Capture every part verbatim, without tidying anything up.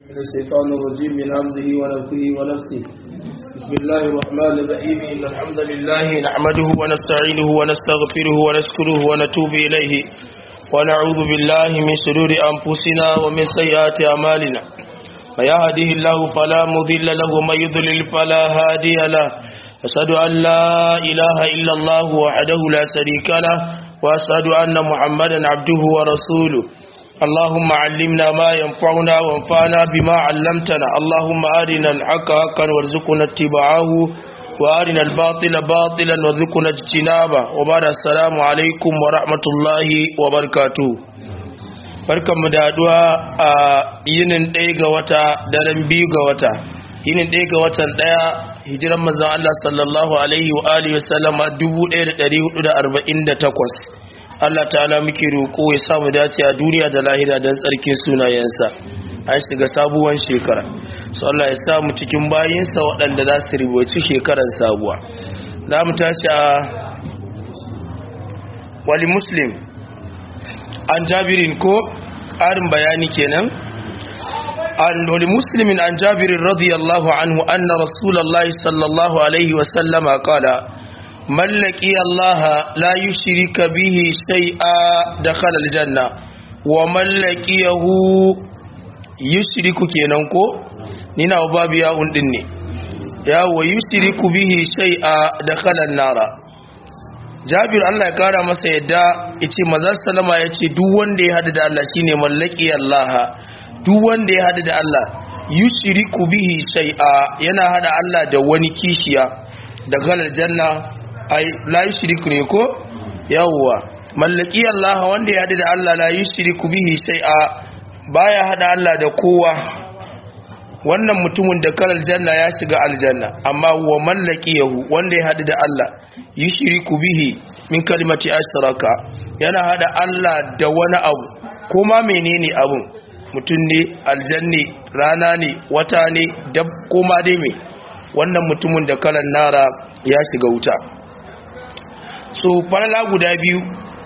من الشيطان الرجيم من همزه ونفخه ونفسه. بسم الله الرحمن الرحيم. إن الحمد لله نحمده ونستعينه ونستغفره ونشكره ونتوب إليه ونعوذ بالله من شرور أنفسنا ومن سيئات أعمالنا. من يهده الله فلا مضل له ومن يضلل فلا هادي له. أشهد أن لا إله إلا الله وحده لا شريك له وأشهد أن محمدا عبده ورسوله. اللهم علمنا ما ينفعنا وانفعنا بما علمتنا. اللهم أرنا الحق حقا وارزقنا اتباعه وأرنا الباطل باطلا وارزقنا اجتنابه. وبعد السلام عليكم ورحمة الله وبركاته. barkan mu da haduwa a yinin ɗaya ga wata daren biyu ga wata yinin ɗaya ga watan ɗaya hijiran manzon Allah sallallahu alaihi wa alihi wa sallama dubu ɗaya da ɗari hudu da arba'in da takwas. Allah ta'ala muke roƙo ya samu dace a duniya da lahira don tsarkin sunayensa. An shiga sabuwar shekara, so Allah ya samu cikin bayinsa waɗanda za su rubuci shekarar sabuwa. Za mu tashi a wali muslim an jabirin ko ƙarin bayani kenan. an wali muslimin an jabirin radiyallahu anhu anna rasulullahi sallallahu alaihi wasallama qala mallaki Allah la yushrika bihi shay'a dakhala aljanna wa mallakiyahu yushriku kenan ko nina babu ya undin ne ya wa yushriku bihi shay'a dakhala an-nara. Jabir Allah ya kara masa yadda yace manzo sallama yace duk wanda ya hada da Allah shine mallaki Allah. Duk wanda ya hada da Allah yushriku bihi shay'a yana hada Allah da wani kishiya dakhala aljanna ai la yushriku ne ko yawwa mallaki Allah wanda ya hada da Allah la yushriku bihi shay'a baya hada Allah da kowa. Wannan mutumin da kal aljanna ya shiga aljanna. Amma wa mallakiyahu wanda ya hada da Allah yushriku bihi min kalimati ashraka yana hada Allah da wani abu kuma menene abun mutum ne aljanni rana ne wata ne dab kuma dai me wannan mutumin da kalan nara ya shiga wuta. So falala guda biyu.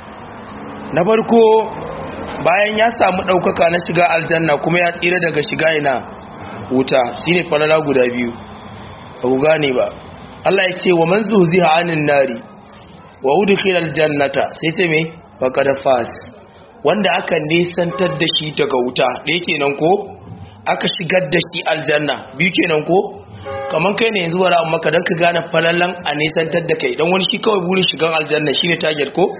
Na farko bayan ya samu ɗaukaka na shiga aljanna kuma ya tsira daga shiga ina wuta shine falala guda biyu. Ba ku gane ba. Allah ya ce wa man zuhziha anin nari wa udkhila aljannata sai ce me faqad faz wanda aka nisantar da shi daga wuta da yake nan ko aka shigar da shi aljanna biyu kenan ko kaman kai ne yanzu wara amma ka dan ka gane falalan a nisantar da kai dan wani shi kawai burin shigan aljanna shine target ko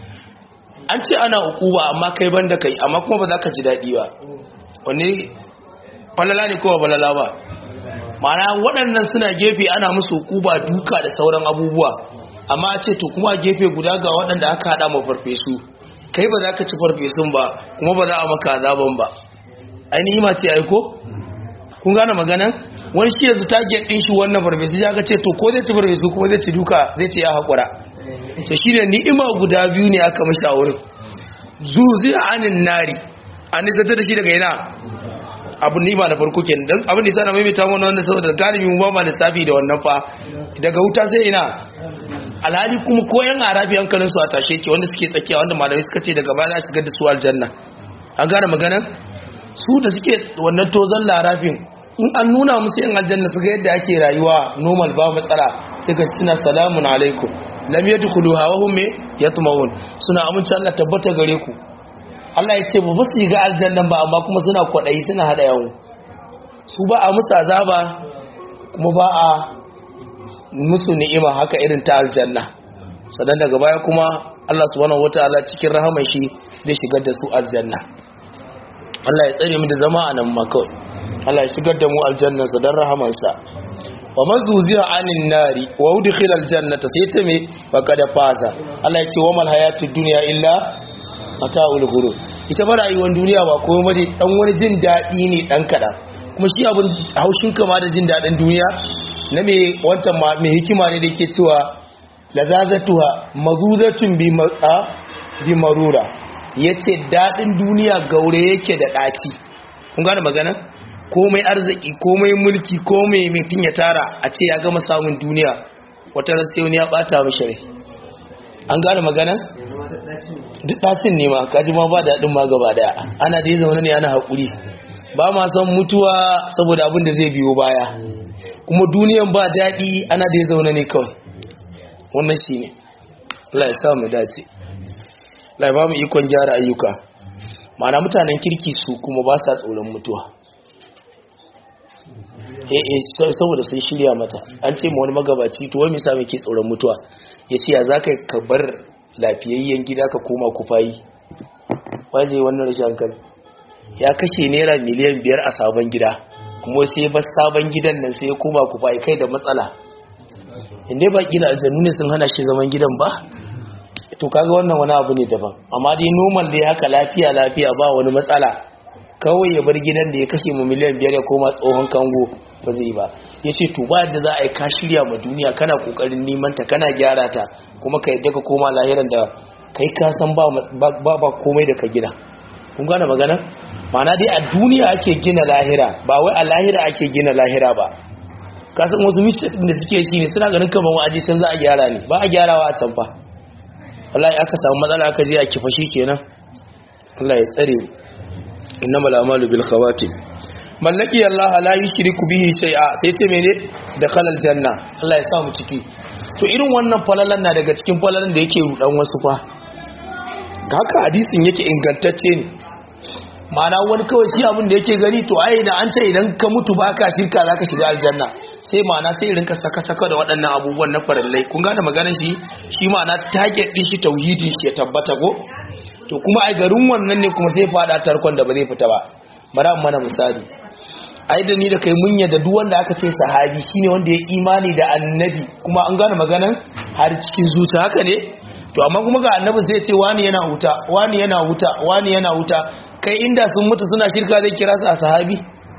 an ce ana ukuba amma kai banda kai amma kuma ba za ka ji dadi ba. wanne falala ne ko ba falala ba? ma'ana waɗannan suna gefe ana musu ukuba duka da sauran abubuwa amma a ce to kuma gefe guda ga waɗanda aka hada mu farfesu kai ba za ka ci farfesun ba kuma ba za a maka azaban ba. ainihi ma ce aiko kun gane maganan wani shi yanzu target din shi wannan farfesu ya ga ce to ko zai ci farfesu kuma zai ci duka zai ce ya haƙura. to shine ni'ima guda biyu ne aka mashi a wurin zuzi anin nari an zata da shi daga ina abu ni'ima na farko kenan dan abin da yasa na maimaita wannan wannan saboda galibi mu ba ma lissafi da wannan fa daga wuta sai ina alhali kuma ko yan arabi hankalin su a tashe ke wanda suke tsakiya wanda malamai suka ce daga baya za shigar da su aljanna. an gane maganan su da suke wannan tozon larafin in an nuna musu yan aljanna su ga yadda ake rayuwa normal ba matsala sai ka suna salamun alaikum lam yadkhuluha wa hum yatma'un suna amince Allah tabbata gare ku. Allah ya ce ba su yi ga aljannan ba amma kuma suna kwadayi suna hada yawo su ba a musu azaba kuma ba a musu ni'ima haka irin ta aljanna. sannan daga baya kuma Allah subhanahu wataala cikin rahaman shi zai shigar da su aljanna. Allah ya tsare mu da zama a nan ma kawai. Allah ya shigar da mu aljanna sa dan rahaman sa. wa mazuziha anin nari wa udkhila aljannata sai ta me faqad faza. Allah ya ce wa mal hayatud dunya illa mata'ul ghurur. ita ba rayuwar duniya ba komai bace dan wani jin dadi ne dan kada kuma shi abin haushin kama da jin dadin duniya na me wancan mai hikima ne da yake cewa lazazatuha mazuzatun bi ma'a bi marura yace dadin duniya gaure yake da daki. kun gane magana komai arziki komai mulki komai mutun ya tara a ce ya gama samun duniya wata ran sai wani ya bata mishi rai. an gane magana duk dacin ne ma kaji ma ba dadin ma gaba daya ana dai zaune ne ana hakuri ba ma son mutuwa saboda abin da zai biyo baya, kuma duniyan ba daɗi ana da ya zaune ne kawai. Wannan shi ne Allah ya sa mu dace, Allah ya ba mu ikon gyara ayyuka. Ma'ana mutanen kirki su kuma ba sa tsoron mutuwa, eh eh saboda sun shirya mata. An ce ma wani magabaci to wai me yasa muke tsoron mutuwa, yace ya zaka ka bar lafiyayyen gida ka koma kufayi. Waje wannan rashin hankali, ya kashe naira miliyan biyar a sabon gida kuma sai ba sabon gidan nan sai ya koma kufayi, kai da matsala. Inda ba kila aljannu ne sun hana shi zaman gidan ba, to kaga wannan wani abu ne daban. Amma dai normal dai haka lafiya lafiya ba wani matsala, kawai ya bar gidan da ya kashe mu miliyan biyar ya koma tsohon kango ba zai ba. Yace to ba yadda za a yi ka shirya ma duniya kana kokarin neman ta kana gyara ta kuma ka yadda ka koma lahiran da kai ka san ba ba ba komai da ka gina. Kun gane magana? Ma'ana dai a duniya ake gina lahira, ba wai a lahira ake gina lahira ba. Ka san wasu mistake da suke shi ne suna ganin kamar wa'aji sai za a gyara ne, ba a gyarawa a can fa. Wallahi aka samu matsala aka je a kifa shi kenan. Allah ya tsare mu. Innamal a'malu bil khawatim. Mallaki Allah la yushriku bihi shay'a, sai ce mene da khalal janna. Allah ya sa mu ciki. To irin wannan falalan na daga cikin falalan da yake rudan wasu fa. Ga haka hadisin yake ingantacce ne. Ma'ana wani kawai shi abin da yake gani to ai da an ce idan ka mutu baka shirka zaka shiga aljanna. Sai ma'ana sai irin ka saka saka da waɗannan abubuwan na farallai. Kun gane maganar shi? Shi ma'ana target din shi tauhidi shi ya tabbata ko? To kuma ai garin wannan ne kuma sai fada tarkon da ba zai fita ba. Bara mana misali. Ai da ni da kai mun yadda duk wanda aka ce sahabi shine wanda ya imani da annabi kuma an gane maganar har cikin zuciya haka ne. To amma kuma ga annabi sai ce wani yana huta, wani yana huta, wani yana huta. Kai inda sun mutu suna shirka zai kira su a sahabi?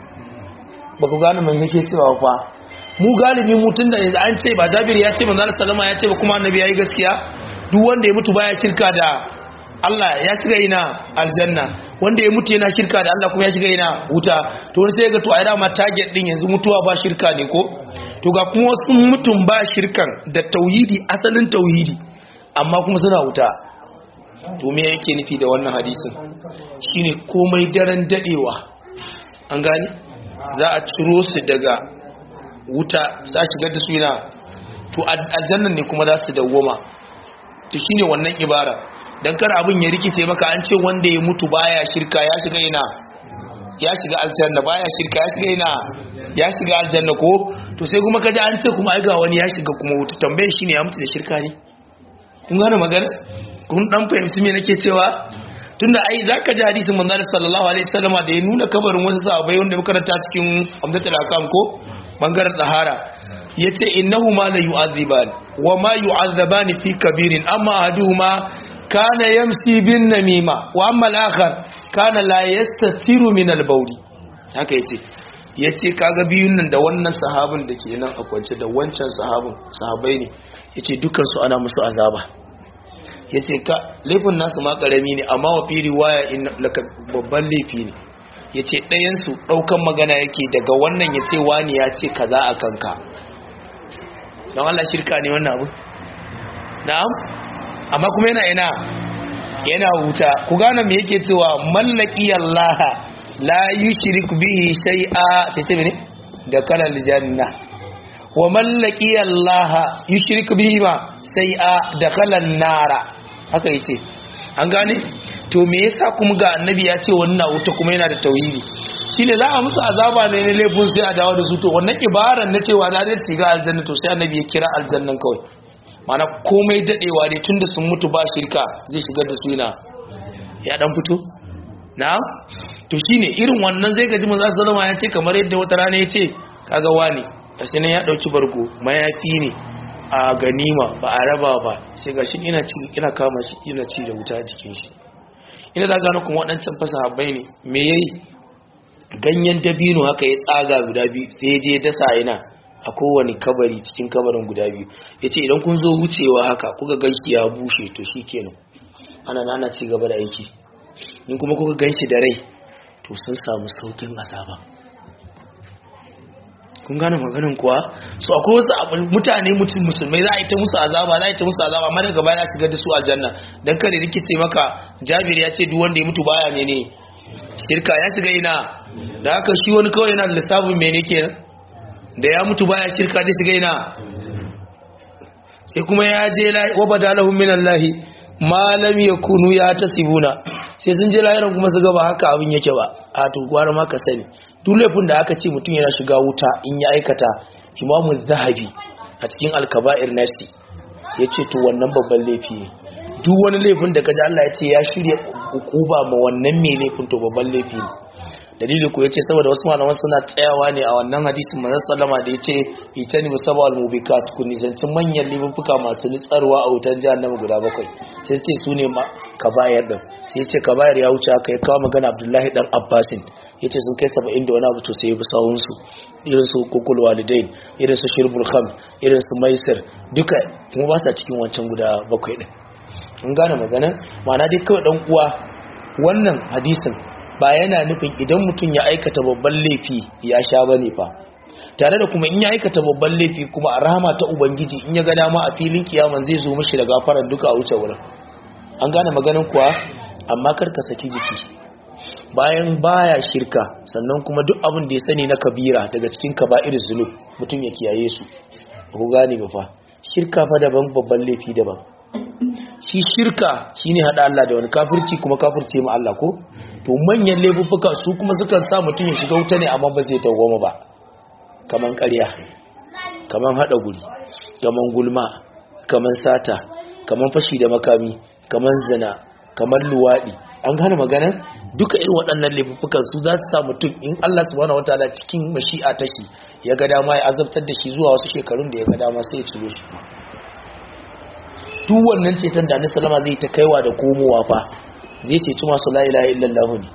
Ba ku gane mai nake cewa fa. Mu galibi mutun da an ce ba Jabir ya ce manzo sallama ya ce ba kuma annabi yayi gaskiya. Duk wanda ya mutu baya shirka da Allah ya shiga ina aljanna, wanda ya mutu yana shirka da Allah kuma ya shiga ina wuta. To wani sai ga to ai dama target din yanzu mutuwa ba shirka ne ko? To ga kuma wasu mutum ba shirkan da tauhidi, asalin tauhidi, amma kuma suna wuta. To me yake nufi da wannan hadisin? Shine komai daren dadewa, an gani za a ciro su daga wuta za a shigar da su ina to aljannan ne kuma za su dawwama. To shine wannan ibara, dan kar abin ya rikice maka an ce wanda ya mutu baya shirka ya shiga ina ya shiga aljanna, baya shirka ya shiga ina ya shiga aljanna ko? To sai kuma kaji an ce kuma ai ga wani ya shiga kuma wuta. Tambayar shine ya mutu da shirka ne? Kun gane magana? Kun dan fahimci me nake cewa? Tunda ai zaka ji hadisin manzo sallallahu alaihi wasallama da ya nuna kabarin wasu sahabbai wanda muka karanta cikin Umdatul Ahkam ko bangaren tahara, yace innahu ma la yu'adhiban wa ma yu'adhaban fi kabirin, amma ahaduhuma kana yamsi bin namima wa amma al-akhar kana la yastatiru min al-bawl. Haka yace yace kaga biyun nan da wannan sahabin da ke nan a kwance da wancan sahabin sahabbai ne, yace dukkan su ana musu azaba. Yace ka laifin nasu ma karami ne amma wa fi riwaya in laka babban laifi ne. Yace ɗayan su daukan magana yake daga wannan yace wani ya ce kaza a kanka. Dan Allah shirka ne wannan abu? Na'am. Amma kuma yana ina yana wuta. Ku gane me yake cewa mallaki Allah la yushrik bihi shay'a, sai ce ne da kalal janna. Wa mallaki Allah yushrik bihi ma shay'a da kalal nara. Haka yace. An gane? To me yasa kuma ga annabi ya ce wannan wuta kuma yana da tauhidi? Shine za a musu azaba ne ne laifin sai a dawo da su. To wannan ibaran na cewa za ta shiga aljanna, to sai annabi ya kira aljannan kawai. Mana komai dadewa ne tunda sun mutu ba shirka zai shigar da su ina ya dan fito. Na'am. To shine irin wannan zai gaji manzo sallama ya ce kamar yadda wata rana ya ce kaga wani gashi nan ya dauki bargo mayafi ne a ganima ba a raba ba, sai gashi ina ci ina kama shi ina ci da wuta jikin shi. Ina da gano kuma wadancan fasahabbai ne me yayi, ganyen dabino haka ya tsaga guda biyu sai ya je dasa ina a kowane kabari cikin kabarin guda biyu. Ya ce idan kun zo wucewa haka kuka ganshi ya bushe to shi kenan ana nana ci gaba da aiki, in kuma kuka ganshi da rai to sun samu saukin azaba. Kun gane maganin kuwa? So akwai wasu mutane mutum musulmai za a yi ta musu azaba za a yi ta musu azaba amma daga baya za su ga da su aljanna. Dan kare rikice maka Jabir ya ce duk wanda ya mutu baya ne ne shirka ya shiga ina da haka shi wani kawai yana da lissafin mene kenan da ya mutu baya shirka da shiga ina sai kuma ya je la wa badalahum minallahi ma lam yakunu ya tasibuna sai sun je lahiran kuma su ga ba haka abin yake ba a to gwara ma ka sani duk laifin da aka ce mutum yana shiga wuta in ya aikata Imamu Zahabi a cikin al-kaba'ir nasi yace to wannan babban laifi ne duk wani laifin da kaji Allah ya ce ya shirya hukuba ma wannan mai laifin to babban laifi ne dalili ko yace saboda wasu malaman suna tsayawa ne a wannan hadisin manzon sallama da yace itani musabal mubikat kun nizancin manyan laifuka masu nitsarwa a wutan jahannama guda bakwai sai ce su ne kabayar din sai yace kabayar ya wuce aka yi kawo magana Abdullahi dan Abbasin yace sun kai saba'in da wani abu to sai ya bi sawun su irin su kukul walidain irin su shirbul kham irin su maisir duka kuma ba sa cikin wancan guda bakwai din mun gane magana ma'ana dai kawai dan uwa wannan hadisin ba yana nufin idan mutum ya aikata babban laifi ya sha bane fa tare da kuma in ya aikata babban laifi kuma a rahama ta ubangiji in ya ga dama a filin kiyaman zai zo mishi da gafarar duka a wuce wurin an gane maganin kuwa amma kar ka saki jiki bayan baya shirka sannan kuma duk abin da ya sani na kabira daga cikin kaba'ir zulub mutum ya kiyaye su ku gane ba fa shirka fa daban babban laifi daban shi shirka shine hada Allah da wani kafirci kuma kafirce mu Allah ko to manyan laifuffuka su kuma sukan sa mutum ya shiga wuta ne amma ba zai tawwama ba kaman ƙarya kaman hada guri kaman gulma kaman sata kaman fashi da makami kaman zina kaman luwadi an gane magana duka irin waɗannan laifuffukan su za su sa mutum in Allah subhanahu wataala cikin mashi'a ta shi ya ga dama ya azabtar da shi zuwa wasu shekarun da ya ga dama sai ya ciro shi duk wannan ceton da Annabi sallama zai ta kaiwa da komowa fa zai ceci masu la ilaha illallah ne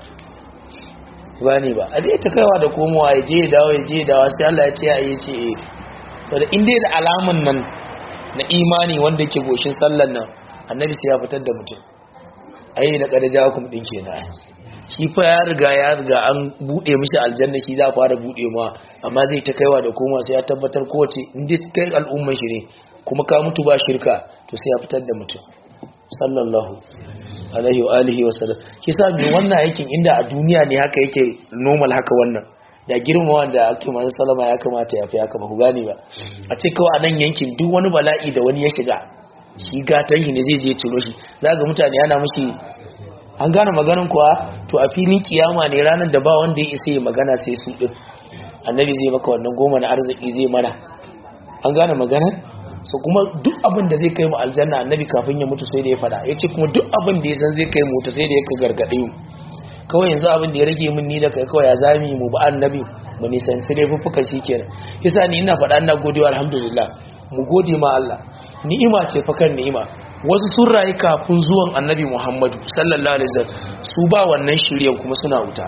ba ne ba a zai ta kaiwa da komowa ya je ya dawo ya je ya dawo sai Allah ya ce ya yi ce eh saboda in dai da alaman nan na imani wanda ke goshin sallan nan Annabi sai ya fitar da mutum ai da kada jawakum din kenan shi fa ya riga ya riga an bude mishi aljanna shi za fara bude ma amma zai ta kaiwa da komowa sai ya tabbatar kowace in dai kai al'umman shi ne kuma ka mutu ba shirka to sai ya fitar da mutum sallallahu alaihi wa alihi wa sallam kisa mai wannan aikin inda a duniya ne haka yake normal haka wannan da girma wanda ake manzo sallama ya kamata ya fi haka ba ku gane ba a ce kawai a nan yankin duk wani bala'i da wani ya shiga shi gatan shi ne zai je ciro shi zaka mutane yana mishi an gane maganin kuwa to a filin kiyama ne ranar da ba wanda ya isa ya magana sai su din annabi zai maka wannan goma na arziki zai mana an gane maganar so kuma duk abin da zai kai mu aljanna annabi kafin ya mutu sai da ya fada yace kuma duk abin da ya san zai kai mu ta sai da ya ka gargade mu kawai yanzu abin da ya rage min ni da kai kawai ya zami mu ba annabi mu nisan sai fuffuka shikenan yasa ni ina fada ina godewa alhamdulillah mu gode ma Allah ni'ima ce fa kan ni'ima wasu sun rayu kafin zuwan annabi Muhammadu sallallahu alaihi wasallam su ba wannan shiryen kuma suna wuta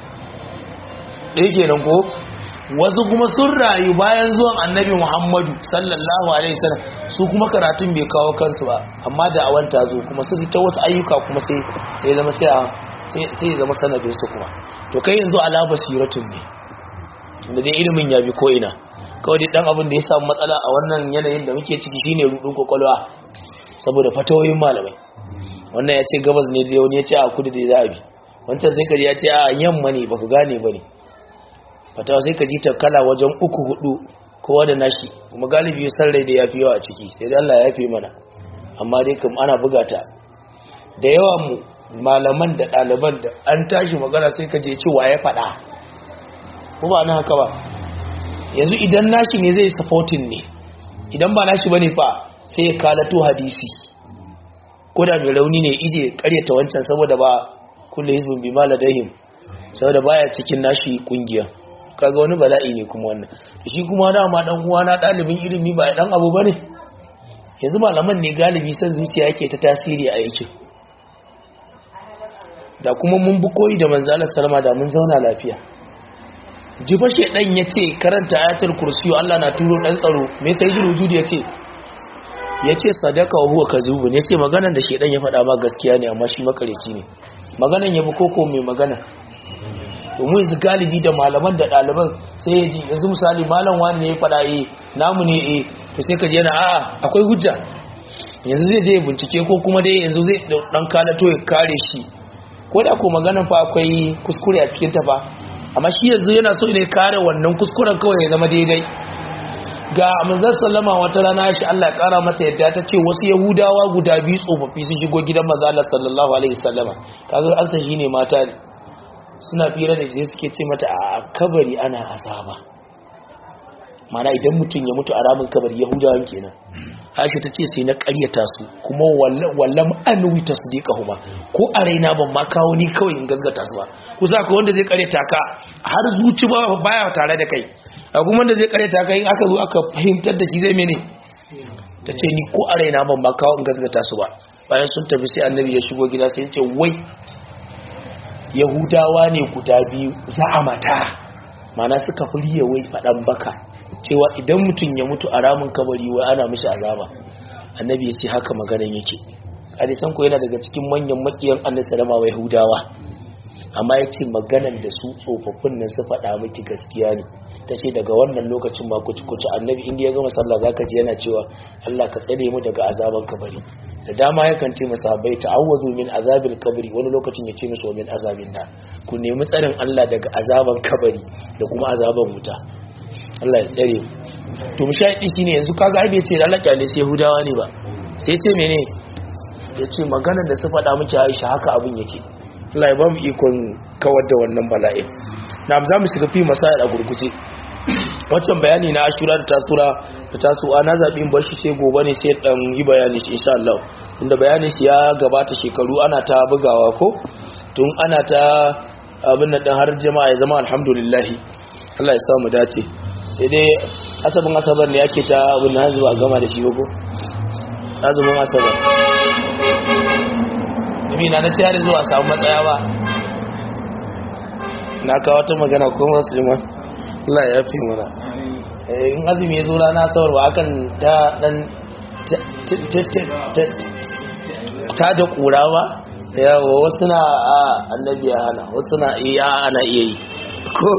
dai kenan ko wasu kuma sun rayu bayan zuwan annabi Muhammadu sallallahu alaihi wasallam su kuma karatun bai kawo kansu ba amma da awan ta zo kuma su ta wasu ayyuka kuma sai sai zama sai sai sai zama sanadin su kuma to kai yanzu ala basiratun ne da dai ilimin ya bi ko ina kawai dai dan abin da ya samu matsala a wannan yanayin da muke ciki shine rudin kokolwa saboda fatawoyin malamai wannan ya ce gabas ne da wani ya ce a kudu da za a bi wancan sai kaji ya ce a yamma ne baka gane bane fatawa sai ka ji ta kala wajen uku hudu kowa da nashi kuma galibi san rai da ya fi yawa a ciki sai dai Allah ya fi mana amma dai kam ana buga ta da yawa mu malaman da ɗaliban da an tashi magana sai ka je ci waye faɗa ko ba na haka ba yanzu idan nashi ne zai supporting ne idan ba nashi bane fa sai ya kalato hadisi ko da mai rauni ne ije karyata wancan saboda ba kullu hizbun bima ladayhim saboda baya cikin nashi kungiya kaga wani bala'i ne kuma wannan shi kuma dama dan uwa na dalibin ilimi ba dan abu bane yanzu malaman ne galibi san zuciya yake ta tasiri a yake da kuma mun bi koyi da manzo Allah sallama da mun zauna lafiya jifa shedan yace karanta ayatul kursiyu Allah na turo dan tsaro me sai ji wujudi yace yace sadaka wa huwa kazubun yace maganar da shedan ya faɗa ma gaskiya ne amma shi makareci ne maganar yabi koko mai magana domin yanzu galibi da malaman da ɗaliban sai ya ji yanzu misali malam wani ne ya faɗa eh namu ne eh to sai ka je na a'a akwai hujja yanzu zai je bincike ko kuma dai yanzu zai dan kalato ya kare shi ko da ko maganan fa akwai kuskure a cikin ta fa amma shi yanzu yana so ne kare wannan kuskuren kawai ya zama daidai. Ga manzon sallama wata rana shi Allah ya kara mata yadda ta ce wasu yahudawa guda biyu tsofaffi sun shigo gidan manzon Allah sallallahu alaihi wasallama, kaga an san shine mata ne, suna fira da shi suke ce mata a kabari ana azaba, mana idan mutum ya mutu a ramin kabari yahudawan kenan. Aisha ta ce sai na ƙaryata su kuma wallam anwi tasdiqahuma, ko a raina ban ma kawo ni kawai in gaskata su ba. ku za ka wanda zai ƙaryata ka har zuci ba baya tare da kai, a kuma wanda zai ƙaryata ka in aka zo aka fahimtar da shi zai mene. ta ce ni ko a raina ban ma kawo in gaskata su ba. Bayan sun tafi sai annabi ya shigo gida sai ya ce wai yahudawa ne guda biyu za a mata, mana suka furiye wai faɗan baka cewa idan mutum ya mutu a ramin kabari wai ana mishi azaba. Annabi ya ce haka maganan yake. Hadisan ko yana daga cikin manyan makiyan annabi sallama wa yahudawa, amma ya ce maganan da su tsofaffin nan su faɗa miki gaskiya ne. ta ce daga wannan lokacin ma kuci kuci annabi inda ya gama sallah zaka ji yana cewa Allah ka tsare mu daga azaban kabari. Da dama yakan ce masahabai ta'awwazu min azabil kabri, wani lokacin ya ce musu min azabin nar, ku nemi tsarin Allah daga azaban kabari da kuma azaban wuta. Allah ya tsare mu. To mushahidi shine yanzu kaga ai bai ce Allah kyale sai Yahudawa ne ba, sai ce mene, yace maganar da su faɗa miki Aisha haka abin yake. Allah ya ba mu ikon kawar da wannan bala'in. Na za mu shiga fi masayar a gurguje. Wancan bayani na Ashura da Tasura da Tasu'a na zabi in bashi sai gobe ne sai dan yi bayani shi insha Allah. Inda bayanin shi ya gabata shekaru ana ta bugawa ko tun ana ta abin nan har jama'a ya zama alhamdulillah. Allah ya sa mu dace. Sai dai asabin asabar ne yake ta abin nan zuwa gama da shi ba ko azumin asabar. Dumi na na tayar zuwa samu matsaya ba. Na kawo ta magana ko masu jima Allah ya fi mana. In azumi ya zo rana asabar ba akan ta dan ta da kura ba yawa, wasu na a annabi ya hana, wasu na iya ana iya yi ko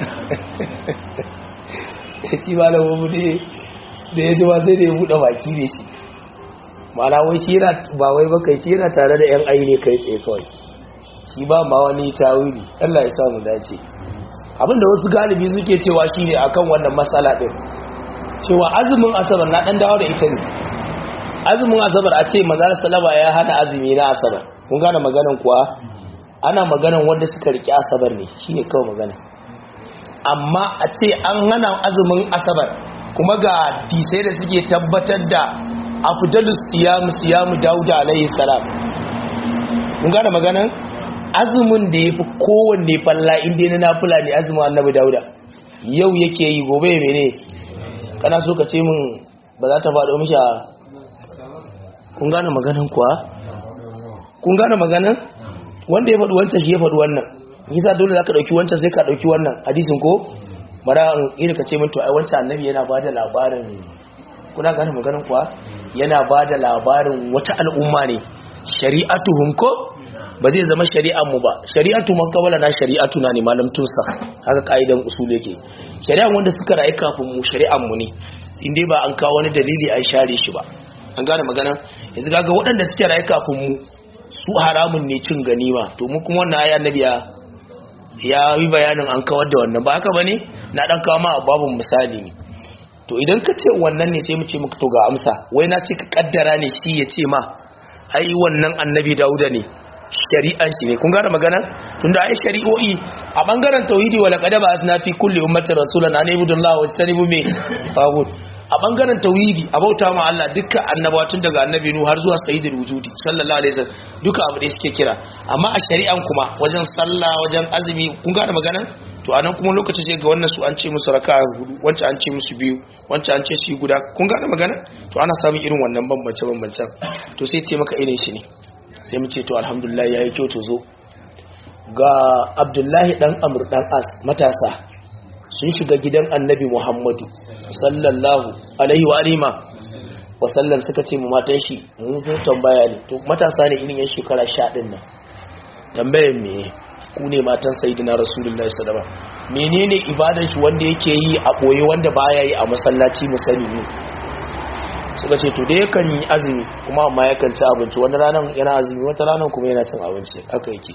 shi ba da mabuɗe da ya ji ba sai da ya buɗe baki ne shi, mana wai shi yana ba wai baka shi yana tare da yan aini kai tsaye kawai, shi ba ma wani tawili. Allah ya samu dace. Abinda wasu galibi suke cewa shine akan wannan matsala din, cewa azumin asabar na dan dawo da ita ne. Azumin asabar a ce manzo sallama ya hana azumi na asabar, kun gane maganan kuwa, ana maganan wanda suka riki asabar ne shine kawai magana. Amma a ce an hana azumin asabar kuma ga disai da suke tabbatar da afdalus siyam siyam Dawud alaihi salam, kun gane maganan azumin da yafi kowanne falla inda na nafila ne azumin annabi Dawuda. Yau yake yi gobe mene, kana so ka ce min ba za ta faɗo mishi a kun gane maganan kuwa, kun gane maganan wanda ya faɗi wancan shi ya faɗi wannan, yasa dole zaka dauki wancan sai ka dauki wannan hadisin ko bara in ka ce min to ai wancan annabi yana bada labarin, kuna gane maganan kuwa, yana bada labarin wata al'umma ne shari'atuhum ko ba zai zama shari'an mu ba, shari'atu man kawala na shari'atu na ne malam tusa, haka kaidan usul yake. Shari'an wanda suka rayu kafin mu shari'an mu ne, in dai ba an kawo wani dalili an share shi ba. An gane magana. Yanzu kaga waɗanda suke rayu kafin mu su haramun ne cin ganima, to mu kuma wannan ayi annabi ya ya yi bayanin an kawar da wannan, ba haka bane, na dan kawo ma babun misali ne. To idan ka ce wannan ne sai mu ce muku to ga amsa, wai na ce ka kaddara ne shi ya ce ma ai wannan annabi Dauda ne shari'an shi ne, kun gane magana. Tunda ai shari'o'i a bangaren tauhidi wala qadaba asna fi kulli ummatin rasulan an ibudullahi wa istanibu me tawud. A bangaren tauhidi a bauta ma Allah dukkan annabawa tun daga annabi Nuh har zuwa sayyidul wujudi sallallahu alaihi wasallam duka abu da suke kira. Amma a shari'an kuma wajen sallah wajen azumi, kun gane magana. To anan kuma lokacin sai ga wannan su an ce musu raka'a hudu, wancan an ce musu biyu, wancan an ce su guda, kun gane magana. To ana samun irin wannan bambance bambancen. To sai ce maka irin shi ne. Sai mu ce to alhamdulillah yayi kyau, to zo ga Abdullahi dan Amr dan As matasa sun shiga gidan Annabi Muhammadu sallallahu alaihi wa alihi wa sallam, suka ce mu matan shi mun zo tambaya ne. To matasa ne irin yan shekara sha din nan, tambayar me ku ne matan sayyidina rasulullahi sallallahu alaihi wasallam, menene ibadan shi wanda yake yi a boye wanda baya yi a masallaci mu sani ne. Suka ce to dai yakan yi azumi kuma amma yakan ci abinci, wani ranar yana azumi wata ranar kuma yana cin abinci, haka yake.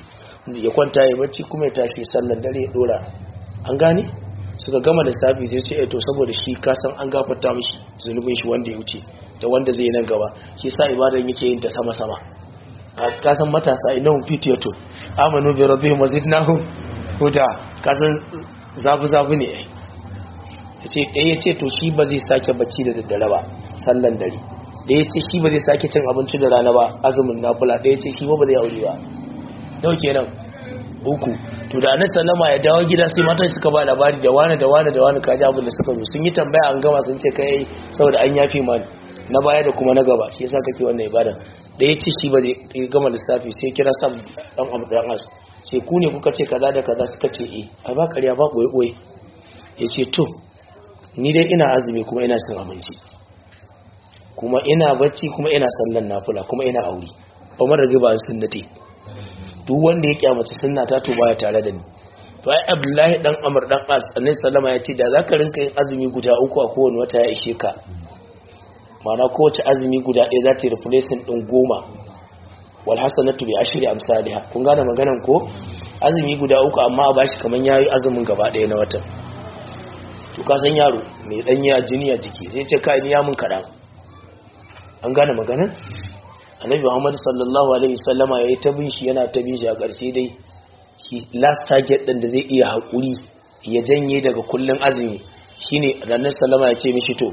ya kwanta ya bacci kuma ya tashi sallar dare ya dora an gane suka gama lissafi zai ce eh to saboda shi kasan an gafarta mishi zunubin shi wanda ya wuce da wanda zai nan gaba shi sa ibadan yake yin ta sama sama kasan matasa inahum fitiyatu amanu bi rabbihim wazidnahum huda kasan zafi zafi ne yace eh yace to shi ba zai sake bacci da daddare ba sallan dare da yace shi ba zai sake cin abinci da rana ba azumin nafila da yace shi ba zai aure ba dau kenan uku to da annabi sallama ya dawo gida sai matan suka ba labari da wani da wani da wani kaji abin da suka zo sun yi tambaya an gama sun ce kai saboda an yafi ma na baya da kuma na gaba shi yasa kake wannan ibada da yace shi ba zai gama lissafi sai kira sam dan Abu dan As sai ku ne kuka ce kaza da kaza suka ce eh ai ba ƙarya ba boye boye yace to ni dai ina azumi kuma ina cin abinci kuma ina bacci kuma ina sallan nafila kuma ina aure ba mun rage ba sunnati duk wanda ya kyamata sunna ta to baya tare da ni to ai Abdullahi dan Amr dan As annabi sallama ya ce da zaka rinka yin azumi guda uku a kowane wata ya ishe ka mana kowace azumi guda ɗaya za ta yi replacement ɗin goma wal hasanatu bi ashri amsalha kun gane maganan ko azumi guda uku amma a bashi kaman yayi azumin gaba ɗaya na watan to ka san yaro mai danya jini a jiki sai ce kai ni ya mun kadan an gane maganan annabi Muhammad sallallahu alaihi wasallama yayi ta bin shi yana ta bin shi a ƙarshe dai last target din da zai iya hakuri ya janye daga kullun azumi shine annabi sallama ya ce mishi to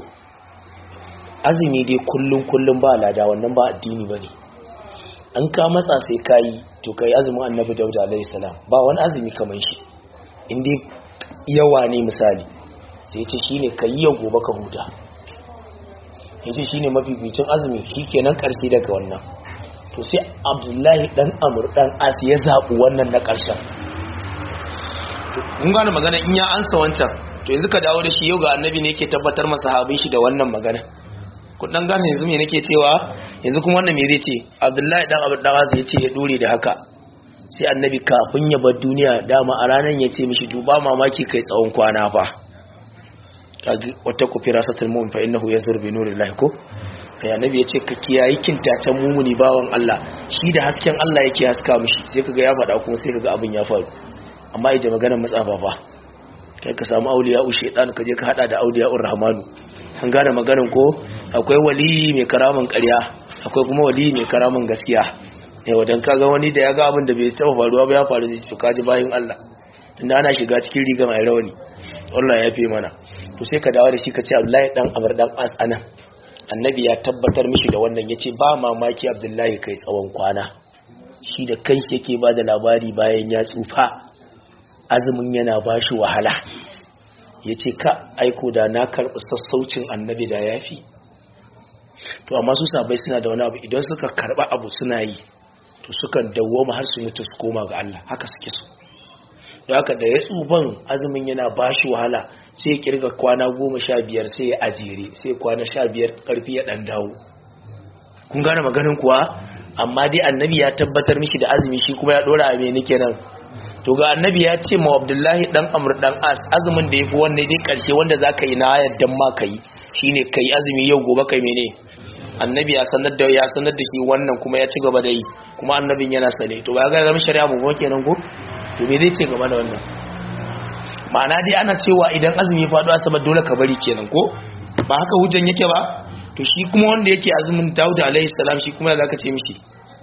azumi dai kullun kullun ba lada wannan ba addini bane an ka matsa sai kai to kai azumin annabi Dawud alaihi salam ba wani azumi kaman shi indai yawa ne misali sai ya ce shine kai yau gobe ka huta yace shine mafificin azumi shikenan karshe daga wannan to sai Abdullahi dan Amr dan As ya zabu wannan na karshen to kun gane magana in ya ansa wancan to yanzu ka dawo da shi yau ga annabi ne yake tabbatar masa sahabin shi da wannan magana kun dan gane yanzu me nake cewa yanzu kuma wannan me zai ce Abdullahi dan Amr dan As yace ya dore da haka sai annabi kafin ya bar duniya dama a ranan yace mishi duba mamaki kai tsawon kwana fa wata ku firasatul mu'min fa innahu yazur bi nurillahi ko kai annabi yace ka kiyayi kintacen mumuni bawan Allah shi da hasken Allah yake haska mishi sai kaga ya fada kuma sai kaga abin ya faru amma ije maganar matsafa fa kai ka samu auliya u shaytan ka je ka hada da auliya ur rahmanu an gane maganar ko akwai wali mai karaman ƙarya akwai kuma wali mai karaman gaskiya yawa dan kaga wani da ya ga abin da bai taba faruwa ba ya faru da to kaji bayin Allah tunda ana shiga cikin riga mai rawani Allah ya fi mana to sai ka dawo da shi ka ce Abdullahi dan Amr dan As anan annabi ya tabbatar mishi da wannan yace ba mamaki Abdullahi kai tsawon kwana shi da kai yake ba da labari bayan ya tsufa azumin yana bashi wahala yace ka aiko da na karbi sassaucin annabi da yafi to amma su sabai suna da wani abu idan suka karba abu suna yi to sukan dawo har su mutu su koma ga Allah haka suke so da haka da ya tsufan azumin yana bashi wahala sai ya kirga kwana goma sha biyar sai ya ajere sai kwana sha biyar karfi ya dan dawo kun gane maganin kuwa amma dai annabi ya tabbatar mishi da azumi shi kuma ya dora a mene kenan to ga annabi ya ce ma Abdullahi dan Amr dan As azumin da yafi wannan dai karshe wanda zaka yi na yaddan ma kai shine kai azumi yau gobe kai mene annabi ya sanar da ya sanar da shi wannan kuma ya ci gaba da yi kuma annabin yana sane to ba ga zama shari'a mu kenan ko to me zai ce gaba da wannan ma'ana dai ana cewa idan azumi faɗo asabar dole ka bari kenan ko ba haka hujjan yake ba to shi kuma wanda yake azumin Dawud alaihi salam shi kuma zaka ce mishi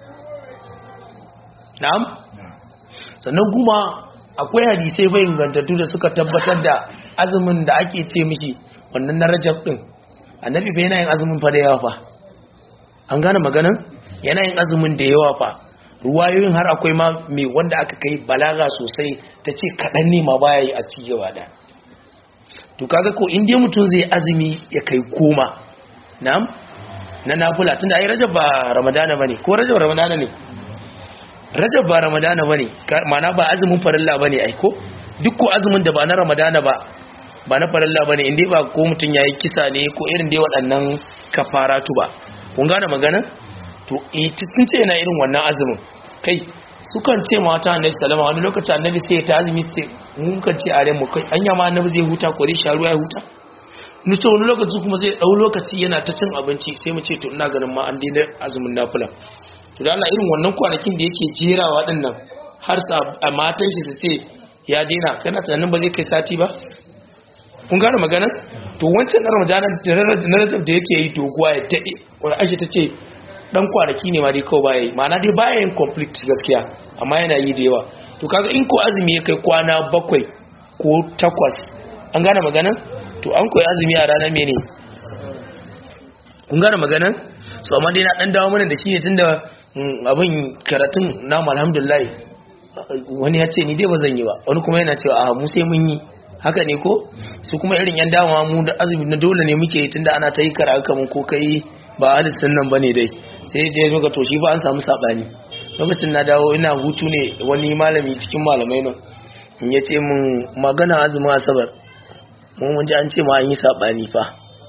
na'am sannan kuma akwai hadisai bai ingantattu da suka tabbatar da azumin da ake ce mishi wannan na Rajab din annabi fa yana yin azumin fa da yawa fa an gane maganan yana yin azumin da yawa fa ruwayoyin har akwai ma mai wanda aka kai balaga sosai ta ce kaɗan ne ma baya yi a ci gaba da to kaga ko inda mutum zai azumi ya kai koma na'am na nafula tunda ai Rajab ba Ramadana bane ko Rajab Ramadana ne Rajab ba Ramadana bane ma'ana ba azumin farilla bane ai ko duk ko azumin da ba na Ramadana ba ba na farilla bane inda ba ko mutum yayi kisa ne ko irin dai waɗannan kafaratu ba kun gane magana to ita sun ce yana irin wannan azumin kai sukan ce mata annabi sallama wani lokaci annabi sai ta azumi sai mun kan ce a ran mu kai anya ma annabi zai huta ko zai sha ruwa ya huta ni to wani lokaci kuma zai dau lokaci yana ta cin abinci sai mu ce to ina ganin ma an daina azumin nafila to da Allah irin wannan kwanakin da yake jerawa din nan har sa a matan shi su ce ya daina kana tunanin ba zai kai sati ba kun gane magana to wancan dan Ramadan na Rajab da yake yi to kuwa ya dade wani Aisha tace dan kwanaki ne ma dai kawai baya yi ma'ana dai baya yin complete gaskiya amma yana yi da yawa to kaga in ko azumi ya kai kwana bakwai ko takwas an gane magana to an koyi azumi a ranar mene kun gane magana so amma dai na dan dawo mana da shi ne tunda abin karatun namu alhamdulillah wani ya ce ni dai ba zan yi ba wani kuma yana cewa a mu sai mun yi haka ne ko su kuma irin yan dama mu da azumi na dole ne muke tunda ana ta yi karatu kaman ko kai ba ahlus sunnan bane dai sai je muka to shi ba an samu sabani lokacin na dawo ina hutu ne wani malami cikin malamai nan in yace mun magana azumi asabar mu mun ji an ce ma an yi sabani fa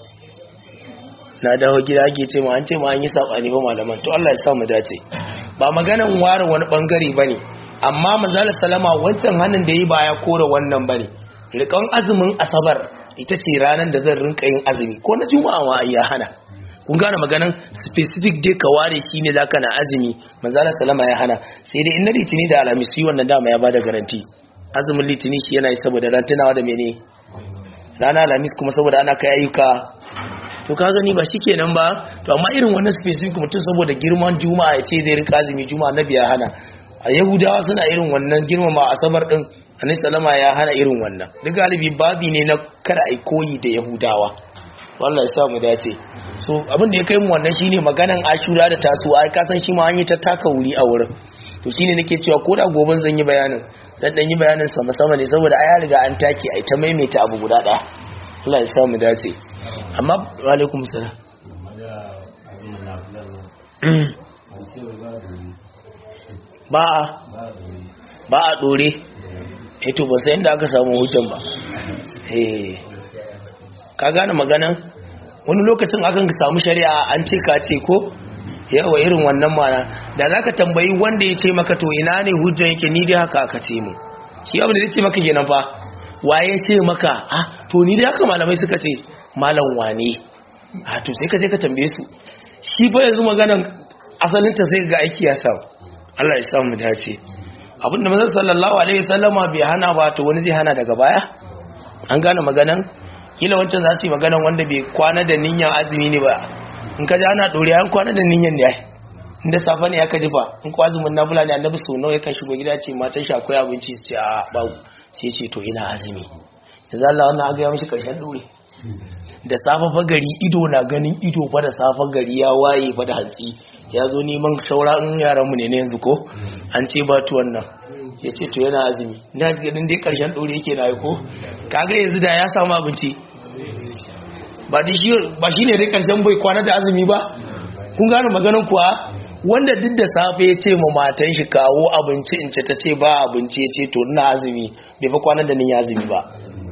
na dawo gida ake ce ma an ce ma an yi sabani ba malaman to Allah ya sa mu dace ba maganan ware wani bangare bane amma manzala salama wancan hannun da yi ba ya kore wannan bane rikan azumin asabar ita ce ranar da zan rinka yin azumi ko na juma'a ma ya hana kun gane maganan specific day ka ware shi ne zaka na azumi manzala salama ya hana sai dai in na litini da alhamis yi wannan dama ya bada garanti azumin litini shi yana yi saboda ran tunawa da mene rana alhamis kuma saboda ana kai ayyuka to ka gani ba shikenan ba to amma irin wannan specific mutum saboda girman juma'a ya ce zai rinka azumi juma'a na biya hana a yahudawa suna irin wannan girmama asabar din annabi sallama ya hana irin wannan duk galibi babi ne na kada ai koyi da yahudawa wallahi sa mu dace so abin da ya kai mu wannan shine maganan ashura da tasuwa ai ka san shi ma an yi ta taka wuri a wurin to shine nake cewa ko da goben zan yi bayanin dan dan yi bayanin sama sama ne saboda ai ya riga an take ai ta maimaita abu guda daya Allah ya sa mu dace amma wa alaikum salam ba a ba a dore eto ba sai inda aka samu hujjan ba eh ka gane maganan wani lokacin akan samu shari'a an ce ka ce ko yawa irin wannan mana da zaka tambayi wanda ya ce maka to ina ne hujjan yake ni dai haka aka ce mu shi abin da zai ce maka kenan fa waye ce maka ah to ni dai haka malamai suka ce malam wane ah to sai ka je ka tambaye su shi fa yanzu maganan asalin ta sai ga aiki ya samu Allah ya samu dace abinda manzon sallallahu alaihi wasallama bai hana ba to wani zai hana daga baya an gane maganan kila wancan za su yi maganan wanda bai kwana da niyyar azumi ne ba in ka ji ana dore an kwana da niyyar ne inda safa ne aka jifa in ko azumin nafila ne annabi so nawa yakan shigo gida ce matan shi akwai abinci sai a babu sai ce to ina azumi yanzu Allah wannan aga ya mishi karshen dore da safa fa gari ido na ganin ido fa da safa gari ya waye fa da hantsi ya zo neman sauran yaranmu ne yanzu ko an ce ba tu wannan ya ce to yana azumi na ganin dai karshen ɗore yake na ko kaga yanzu da ya samu abinci ba shi ne dai karshen bai kwana da azumi ba kun gane maganin kuwa wanda duk da safe ya ce ma matan shi kawo abinci in ce ta ce ba abinci ya ce to ina azumi bai fa kwana da nin ya azumi ba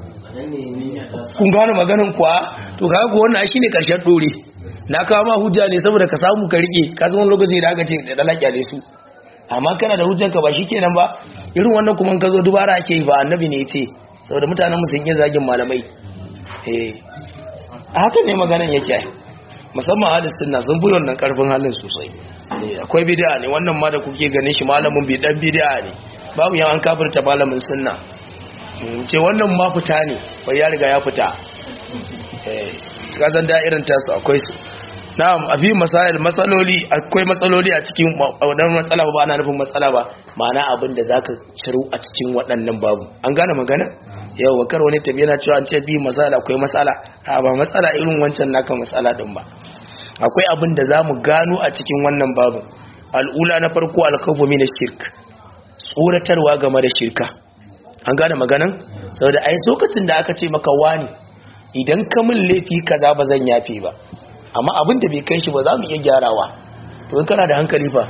kun gane maganin kuwa to kaga wannan shi ne karshen ɗore na kawo ma hujja ne saboda ka samu ka rike ka san lokaci da aka ce da dalaka ne su amma kana da hujjanka ba shikenan ba irin wannan kuma ka zo dubara ake yi ba annabi ne yace saboda mutanen mu sun yi zagin malamai eh haka ne maganan yake ai musamman hadis sunna sun bi wannan karfin halin sosai eh akwai bid'a ne wannan ma da kuke ganin shi malamin bi dan bid'a ne babu yan an kafirta malamin sunna ce wannan ma fita ne bai ya riga ya fita eh kasan da'irin tasu akwai su na'am a fi masail matsaloli akwai matsaloli a cikin wadannan matsala ba ana nufin matsala ba ma'ana abin da zaka ciro a cikin waɗannan babu an gane magana yau wakar wani tabi yana cewa an ce bi matsala akwai matsala a ba matsala irin wancan naka matsala din ba akwai abin da zamu gano a cikin wannan babu al'ula na farko al-khawfu min ash-shirk tsoratarwa game da shirka an gane maganan saboda ai lokacin da aka ce maka wani idan ka min laifi kaza ba zan yafe ba amma abin da bai kai shi ba za mu iya gyarawa to in kana da hankali fa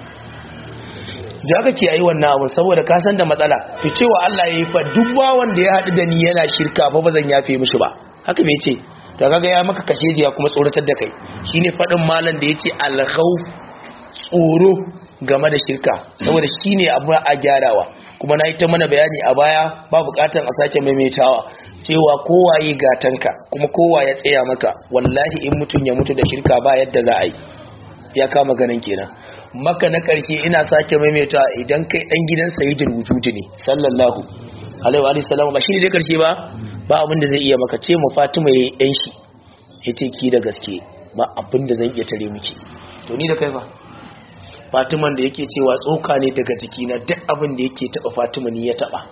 da aka ce yayi wannan abun saboda ka san da matsala to cewa Allah yayi fa duk wanda ya hadu da ni yana shirka fa ba zan yafe mishi ba haka me yace to kaga ya maka kasheji ya kuma tsoratar da kai shine fadin malam da yace al-khawf tsoro game da shirka saboda shine abu a gyarawa kuma na yi ta mana bayani a baya ba bukatan a sake maimaitawa cewa kowa yi gatanka kuma kowa ya tsaya maka wallahi in mutum ya mutu da shirka ba yadda za a yi ya kama ganin kenan maka na karshe ina sake maimaita idan kai dan gidan sayyidul wujudi ne sallallahu alaihi wa sallam ba shi ne da karshe ba ba abin da zai iya maka ce mu Fatima yayin yan shi yace ki da gaske ba abin da zan iya tare miki to ni da kai ba Fatiman da yake cewa tsoka ne daga jikina duk abin da yake taba Fatima ni ya taba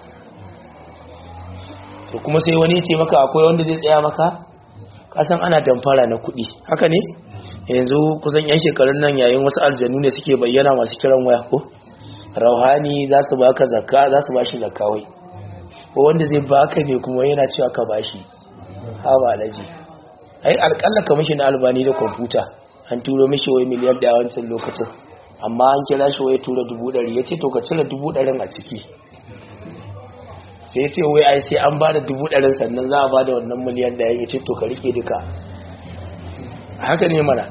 to kuma sai wani ya ce maka akwai wanda zai tsaya maka kasan ana damfara na kuɗi haka ne yanzu kusan yan shekarun nan yayin wasu aljanu ne suke bayyana masu kiran waya ko rauhani za su baka zakka za su bashi zakka wai ko wanda zai baka ne kuma yana cewa ka bashi ha ba alaji ai alƙalla ka mishi na albani da kwamfuta an turo mishi wai miliyar da wancan lokacin amma an kira shi wai tura dubu ɗari ya ce to ka cire dubu ɗarin a ciki sai ya ce wai ai sai an bada dubu ɗarin sannan za a bada wannan miliyan ɗaya ya ce to ka rike duka haka ne mana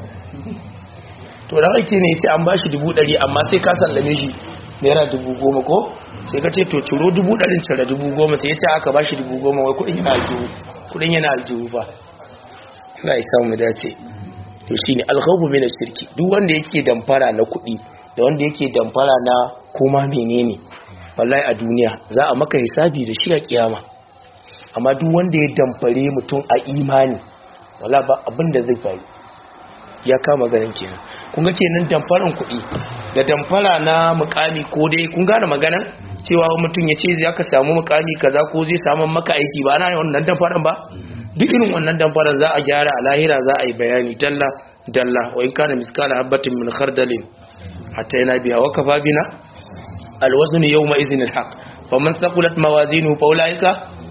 to da ake ne ya ce an bashi dubu ɗari amma sai ka sallame shi naira dubu goma ko sai ka ce to ciro dubu ɗarin cire dubu goma sai ya ce aka bashi dubu goma wai kuɗin yana aljihu kuɗin yana aljihu ba Allah ya samu dace to shine alkhawfu min shirki duk wanda yake damfara na kuɗi da wanda yake damfara na koma menene wallahi a duniya za a maka hisabi da shi a kiyama amma duk wanda ya damfare mutum a imani wallahi ba abin da zai faru ya kama ganin kenan kun ga kenan damfaran kuɗi da damfara na mukami ko dai kun gane maganan cewa mutum ya ce zaka samu mukami kaza ko zai samu maka aiki ba ana wannan damfaran ba duk irin wannan damfaran za a gyara a lahira za a yi bayani dalla dalla wa in kana miskala habatin min khardalin hatta yana biya wa kafa bina الوزن يومئذ الحق فمن ثقلت موازينه فأولئك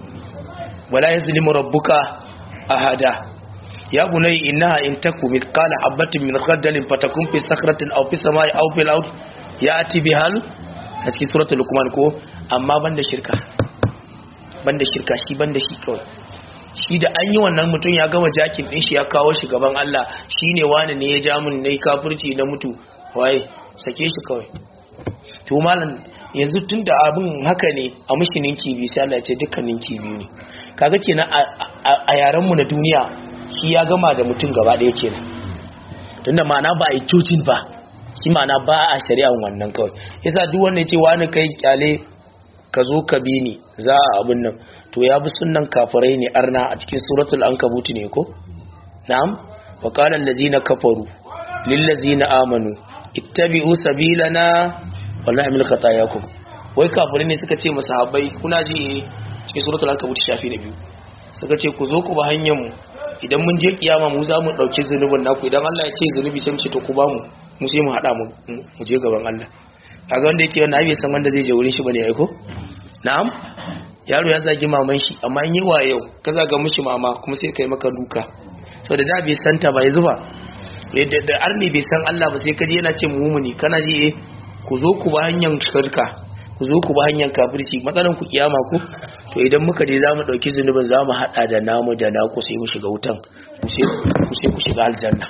ولا يظلم ربك أحدا يا بني إنها إن تكو مثقال حبة من خردل فتكون في صخرة أو في السماء أو في الأرض يأتي بها هذه سورة لقمان كو أما بند شركة بند شركة شي بند شي كوي shi da an yi wannan mutum ya gama jakin din shi ya kawo shi gaban Allah shine wani ne ya ja mun nayi kafirci na mutu waye sake shi kawai to malam yanzu tunda abin haka ne a mishi ninki biyu sai Allah ya ce dukkan ninki biyu ne kaga kenan a yaran mu na duniya shi ya gama da mutum gaba daya kenan tunda ma'ana ba a yi cucin ba shi ma'ana ba a shari'a wannan kawai yasa duk wanda ya ce wani kai kyale ka zo ka bi ni za a abin nan to ya bi sunnan kafirai ne arna a cikin suratul ankabut ne ko na'am wa qala allazina kafaru lil ladzina amanu ittabi'u sabilana wallahi mil khatayakum wai kafirai ne suka ce masahabai kuna ji cikin suratul ankabut shafi na biyu suka ce ku zo ku ba hanyar mu idan mun je kiyama mu za mu dauki zunubin naku idan Allah ya ce zunubi sai mu ce to ku ba mu mu sai mu hada mu mu je gaban Allah kaga wanda yake wannan bai san wanda zai je wurin shi bane ai ko na'am yaro ya zagi maman shi amma in yi wa yau ka zaga mishi mama kuma sai kai maka duka saboda da bai santa ba yanzu ba da arni bai san Allah ba sai kaje yana ce mumuni kana ji eh ku zo ku ba hanyar shirka ku zo ku ba hanyar kafirci matsalan ku kiyama ku to idan muka je zamu dauki zunubin zamu hada da namu da naku sai mu shiga wutan ku sai ku sai ku shiga aljanna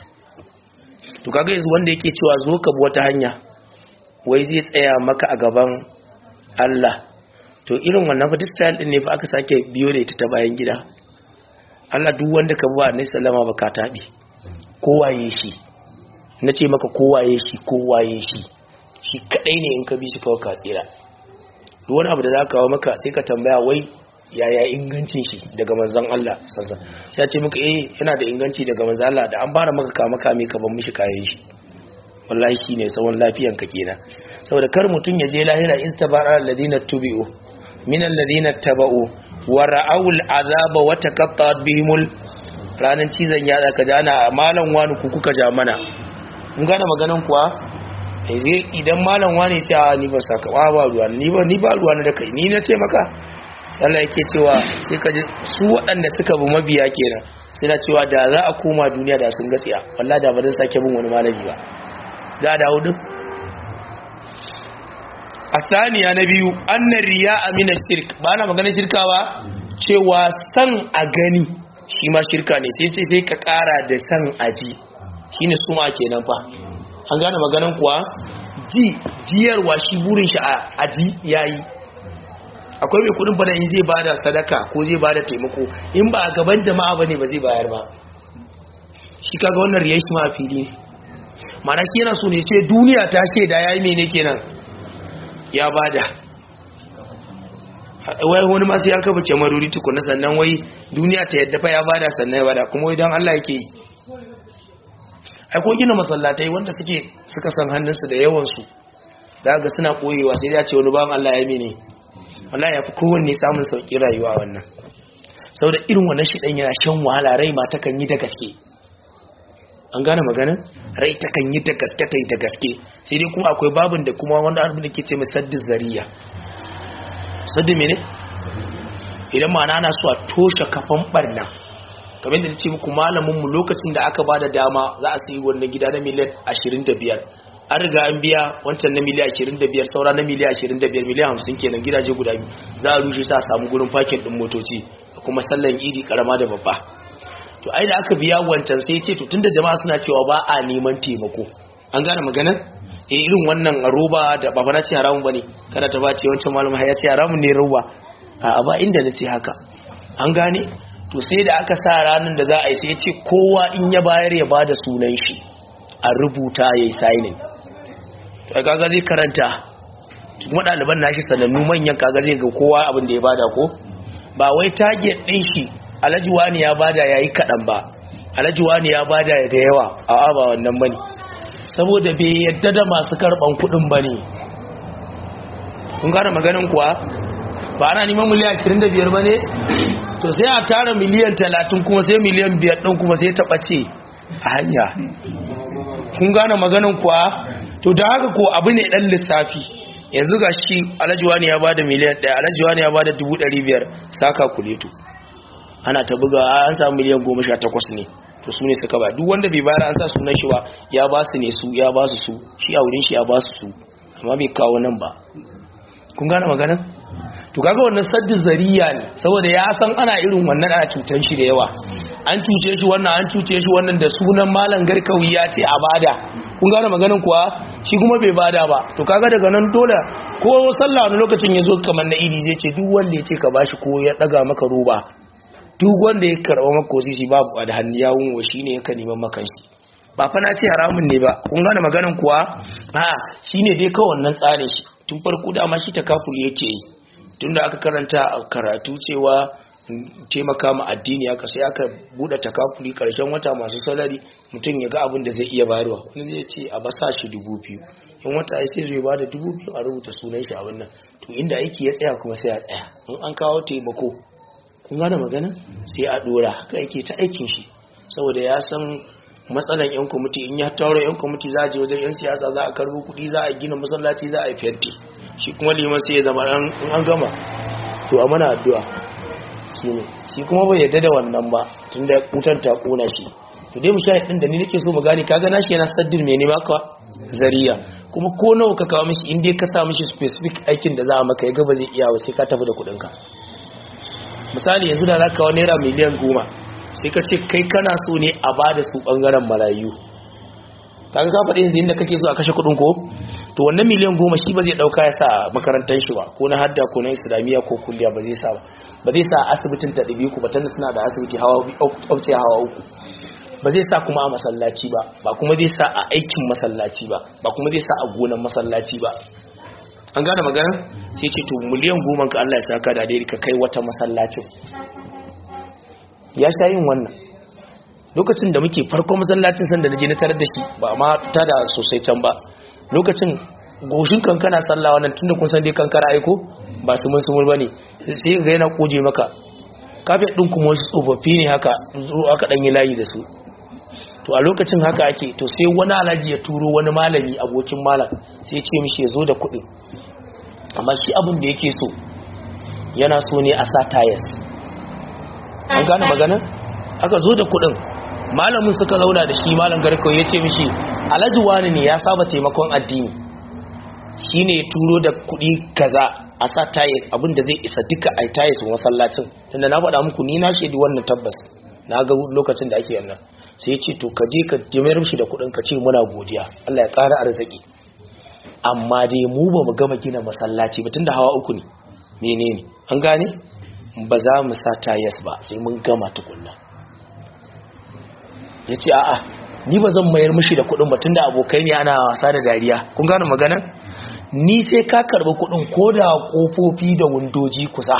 to kaga yanzu wanda yake cewa zo ka bi wata hanya wai zai tsaya maka a gaban Allah to irin wannan fa style din ne fa aka sake biyo da ita ta bayan gida Allah duk wanda ka bi Annabi sallama baka tabi kowaye shi nace maka kowaye shi kowaye shi shi kadai ne in ka bi shi kawai ka tsira duk wani abu da zaka kawo maka sai ka tambaya wai yaya ingancin shi daga manzon Allah sansan sai ya ce maka eh yana da inganci daga manzon Allah da an fara maka kama kame ka ban mishi kayan shi wallahi shine tsawon lafiyan ka kenan saboda kar mutun ya je lahira istabara alladina tubi'u min alladina taba'u wa ra'awul azaba wa taqatta'at bihimul ranan cizan ya zaka jana malam wani ku kuka ja mana mun gane maganan kuwa eh idan malam wani ce a ni ba saka ba ba ruwa ni ba ni ba ruwa da kai ni na ce maka Allah yake cewa sai ka ji su waɗanda suka bi mabiya kenan suna cewa da za a koma duniya da sun gatsiya wallahi da ba zan sake bin wani malami ba za a dawo duk a saniya na biyu annar riya amina shirk ba na maganin shirka ba cewa san a gani shi ma shirka ne sai ce sai ka kara da san aji shi ne su ma kenan fa an gane maganin kuwa ji jiyarwa shi burin shi a aji yayi akwai mai kudin bada in zai bada sadaka ko zai bada taimako in ba a gaban jama'a bane ba zai bayar ba shi kaga wannan riya shi ma a fili ne mana shi yana so ne ce duniya ta shaida yayi mene kenan ya bada wai wani ma sai an kafa ce maruri tukuna sannan wai duniya ta yadda fa ya bada sannan ya bada kuma idan Allah yake yi ai ko gina masallatai wanda suke suka san hannunsu da yawan su daga suna koyewa sai ya ce wani bawan Allah ya mene wallahi ya fi kowanne samun sauki rayuwa wannan saboda irin wannan shi dan yana shan wahala rai ma ta kan yi da gaske an gane magana rai ta kan yi da gaske ta yi da gaske sai dai kuma akwai babin da kuma wanda arbi da ke ce musaddiz zariya saddi mene idan ma ana so a toshe kafan barna kamar da ce muku malamin mu lokacin da aka bada dama za a sayi wannan gida na miliyan ashirin da biyar an riga an biya wancan na miliyan ashirin da biyar saura na miliyan ashirin da biyar miliyan hamsin kenan gidaje guda biyu za a rushe sa a samu gurin fakin din motoci kuma sallan idi karama da babba to ai da aka biya wancan sai ce to tunda jama'a suna cewa ba a neman taimako an gane magana eh irin wannan roba da baba na ce haramun bane kada ta bace wancan malama ya ce haramun ne roba a ba inda nace haka an gane to sai da aka sa ranan da za a yi sai ya ce kowa in ya bayar ya bada sunan shi a rubuta yayi signing to kaga zai karanta kuma ɗaliban nashi sanannu manyan kaga zai ga kowa abin da ya bada ko ba wai target din shi alhaji wani ya bada yayi kadan ba alhaji wani ya bada da yawa a'a ba wannan bane saboda bai yadda da masu karban kudin bane kun gane maganin kuwa ba ana neman miliyan ashirin da biyar bane to sai a tara miliyan talatin kuma sai miliyan biyar din kuma sai ta bace a hanya kun gane maganin kuwa to da haka ko abu ne dan lissafi yanzu ga shi alhaji wani ya bada miliyan ɗaya alhaji wani ya bada dubu ɗari biyar saka kuleto ana ta buga an samu miliyan goma sha takwas ne to su ne suka ba duk wanda bai bayar an sa sunan shi ba ya ba su ne su ya ba su su shi a wurin shi ya ba su su amma bai kawo nan ba kun gane magana to kaga wannan saddin zariya ne saboda ya san ana irin wannan ana cutan shi da yawa an cuce shi wannan an cuce shi wannan da sunan malam garkawi ya ce a bada kun gane maganin kuwa shi kuma bai bada ba to kaga daga nan dole ko sallah wani lokacin ya zo kamar na idi zai ce duk wanda ya ce ka bashi ko ya daga maka roba duk wanda ya karɓa maka wasu shi babu da hannu yawon wa shi ne ya ka neman maka shi ba fa na ce haramun ne ba kun gane maganin kuwa a shi ne dai kawai wannan tsarin shi tun farko dama shi ta kafuri yake yi tun da aka karanta a karatu cewa taimaka ma addini aka sai aka buɗe takafuri karshen wata masu salari mutum ya ga abin da zai iya bayarwa wani zai ce a basa shi dubu biyu in wata ai sai zai bada dubu biyu a rubuta sunan shi a wannan to inda aiki ya tsaya kuma sai ya tsaya in an kawo taimako kun gane magana sai a dora haka yake ta aikin shi saboda ya san matsalan yan kwamiti in ya tauro yan kwamiti za a je wajen yan siyasa za a karbo kuɗi za a gina masallaci za a yi fenti shi kuma liman sai ya zama in an gama to a mana addu'a shi ne shi kuma bai yadda da wannan ba tunda wutar ta kona shi to dai mushahid din da ni nake so mu gane kaga nashi yana saddin me ne maka zariya kuma ko nawa ka kawo mishi in dai ka sa mishi specific aikin da za a maka ya ga ba zai iya ba sai ka tafi da kuɗin ka misali yanzu da za ka kawo naira miliyan goma sai ka ce kai kana so ne a bada su bangaren marayu kaga ka faɗi yanzu inda kake so a kashe kuɗin ko to wannan miliyan goma shi ba zai ɗauka ya sa makarantar shi ba ko na hadda ko na islamiyya ko kulliya ba zai sa ba ba zai sa asibitin ta ɗabi ku ba tana tana da asibiti hawa opce hawa uku ba zai sa kuma a masallaci ba ba kuma zai sa a aikin masallaci ba ba kuma zai sa a gonan masallaci ba an gane magana sai ce to miliyan goma ka Allah ya saka da dai ka kai wata masallacin ya sha yin wannan lokacin da muke farko masallacin san da naje na tarar da shi ba ma ta da sosai can ba lokacin goshin kankana sallah wannan tunda kun san dai kankara aiko ba su mun sumul bane sai ga yana koje maka kafet din kuma wasu tsofaffi ne haka zo aka dan yi layi da su to a lokacin haka ake to sai wani alhaji ya turo wani malami abokin malam sai ya ce mishi ya zo da kuɗi amma shi abin da yake so yana so ne a sa tayas an gane magana aka zo da kuɗin malamin suka zauna da shi malam garkau ya ce mishi alhaji wani ne ya saba taimakon addini shi ne turo da kuɗi kaza a sa tayas abinda zai isa duka a tayas masallacin tunda na faɗa muku ni na shaidi wannan tabbas na ga lokacin da ake yana sai ya ce to ka je ka jimar shi da kuɗin ka ce muna godiya Allah ya ƙara arziki amma dai mu ba mu gama gina masallaci ba tunda hawa uku ne menene an gane ba za mu sa tayas ba sai mun gama tukunna ya ce a'a ni ba zan mayar mishi da kuɗin ba tunda abokai ne ana wasa da dariya kun gane magana ni sai ka karɓi kuɗin ko da ƙofofi da windoji kusa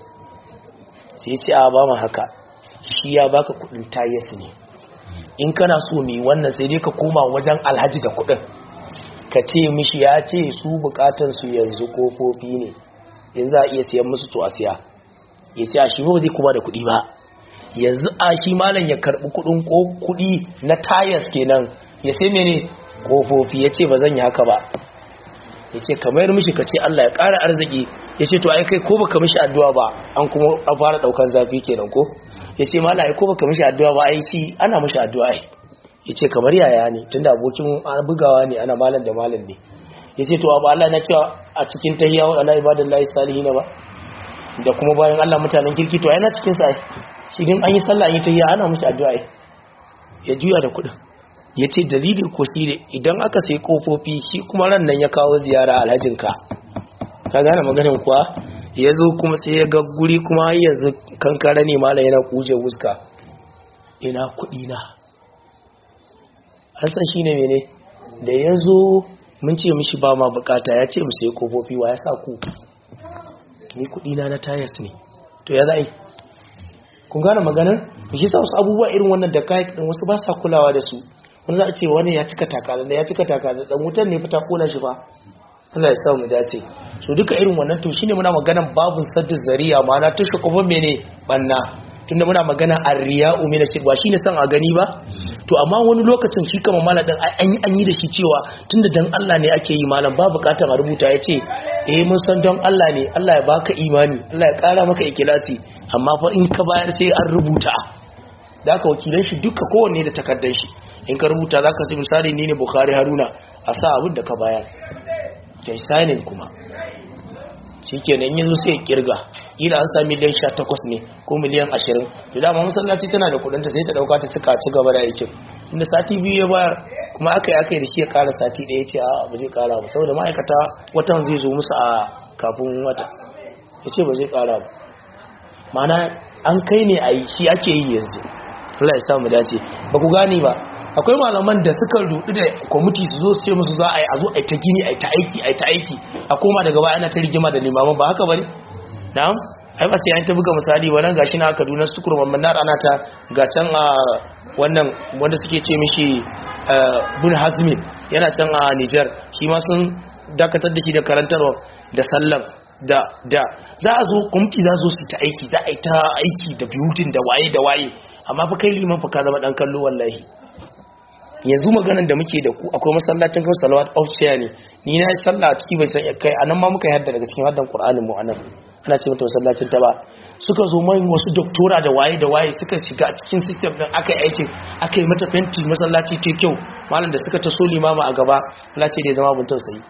sai ce a ba mu haka shi ya baka kuɗin tayas ne in kana so mi wannan sai dai ka koma wajen alhaji da kuɗin ka ce mishi ya ce su bukatan su yanzu ƙofofi ne yanzu za a iya siyan musu to a siya ya ce a shi ba zai kuma da kuɗi ba yanzu a shi malam ya karɓi kuɗin kuɗi na tayas kenan ya sai mene ƙofofi ya ce ba zan yi haka ba ya ce kamar mishi ka ce Allah ya ƙara arziki ya ce to ai kai ko baka mishi addu'a ba an kuma an fara ɗaukan zafi kenan ko ya ce malam ai ko baka mishi addu'a ba ai shi ana mishi addu'a ai ya ce kamar yaya ne tunda abokin bugawa ne ana malam da malam ne ya ce to abu Allah na cewa a cikin tahiyya wa ala ibadillahi salihin ba da kuma bayan Allah mutanen kirki to ai na cikin sa shi din an yi sallah an yi tahiyya ana mishi addu'a ai ya juya da kuɗin ya ce dalilin ko shi ne idan aka sai kofofi shi kuma ran nan ya kawo ziyara alhajinka ka gane maganin kuwa ya zo kuma sai ya ga guri kuma yanzu kankara ne mala yana kuje wuska ina kuɗi na hassan shi ne mene da ya zo mun ce mishi ba ma bukata ya ce mu sai kofofi wa ya sa ku ni kuɗi na na tayas ne to ya za'i kun gane maganin shi sa wasu abubuwa irin wannan da kayan wasu ba sa kulawa da su wani za a ce wani ya cika takalar da ya cika takalar dan wutar ne fita kona shi ba Allah ya sa mu dace so duka irin wannan to shine muna maganan babun saddis zariya ma'ana tushe kuma mene banna tunda muna magana arriya'u min ashir ba shine san a gani ba to amma wani lokacin shi kamar malam din an yi an yi da shi cewa tunda dan Allah ne ake yi malam ba bukatar a rubuta yace eh mun san don Allah ne Allah ya baka imani Allah ya kara maka ikhlasi amma fa in ka bayar sai an rubuta da aka wakilan shi duka kowanne da takardar shi in ka rubuta za ka sai misali ni ne Bukhari Haruna a sa abin da ka bayar kai signing kuma shi kenan yanzu sai kirga ila an sa miliyan sha takwas ne ko miliyan ashirin da dama masallaci tana da kudinta sai ta dauka ta cika ci gaba da aikin inda sati biyu ya bayar kuma aka yi aka yi da shi ya kara sati ɗaya ce a ba zai kara ba saboda ma'aikata watan zai zo musu a kafin wata ya ce ba zai kara ba mana an kai ne a yi shi ake yi yanzu Allah ya samu dace ba ku gane ba akwai malaman da suka rudu da kwamiti su zo su ce musu za a yi a zo a yi ta gini a yi ta aiki a yi ta aiki a koma daga baya ana ta rigima da limaman ba haka bane na'am ai ba sai an ta buga misali wannan gashi na Kaduna sukur mamman nar ana ta ga can a wannan wanda suke ce mishi Bun Hazmi yana can a Niger shi ma sun dakatar da shi da karantarwa da sallam da da za a zo kwamiti za zo su ta aiki za a yi ta aiki da biyutin da waye da waye amma fa kai liman fa ka zama dan kallo wallahi yanzu maganan da muke da ku akwai masallacin kan salawat ofciya ne ni na sallah a ciki bai san kai anan ma muka yi hadda daga cikin haddan qur'anin mu anan ana ce mata masallacin ta ba suka zo mai wasu doktora da waye da waye suka shiga a cikin system din aka yi aikin aka yi mata fenti masallaci ta kyau malam da suka taso limama a gaba Allah ce da ya zama bun tausayi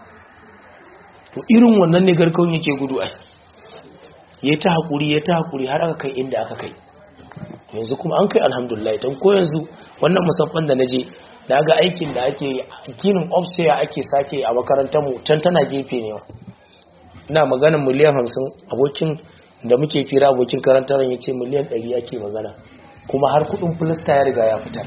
to irin wannan ne garkawun yake gudu ai yayi ta hakuri yayi ta hakuri har aka kai inda aka kai yanzu kuma an kai alhamdulillah don ko yanzu wannan musaffan da naje na ga aikin da ake ginin upstairs ake sake a makarantar mu can tana gefe ne ina magana miliyan hamsin abokin da muke fira abokin karantar ya ce miliyan ɗari ake magana kuma har kudin filasta ya riga ya fitar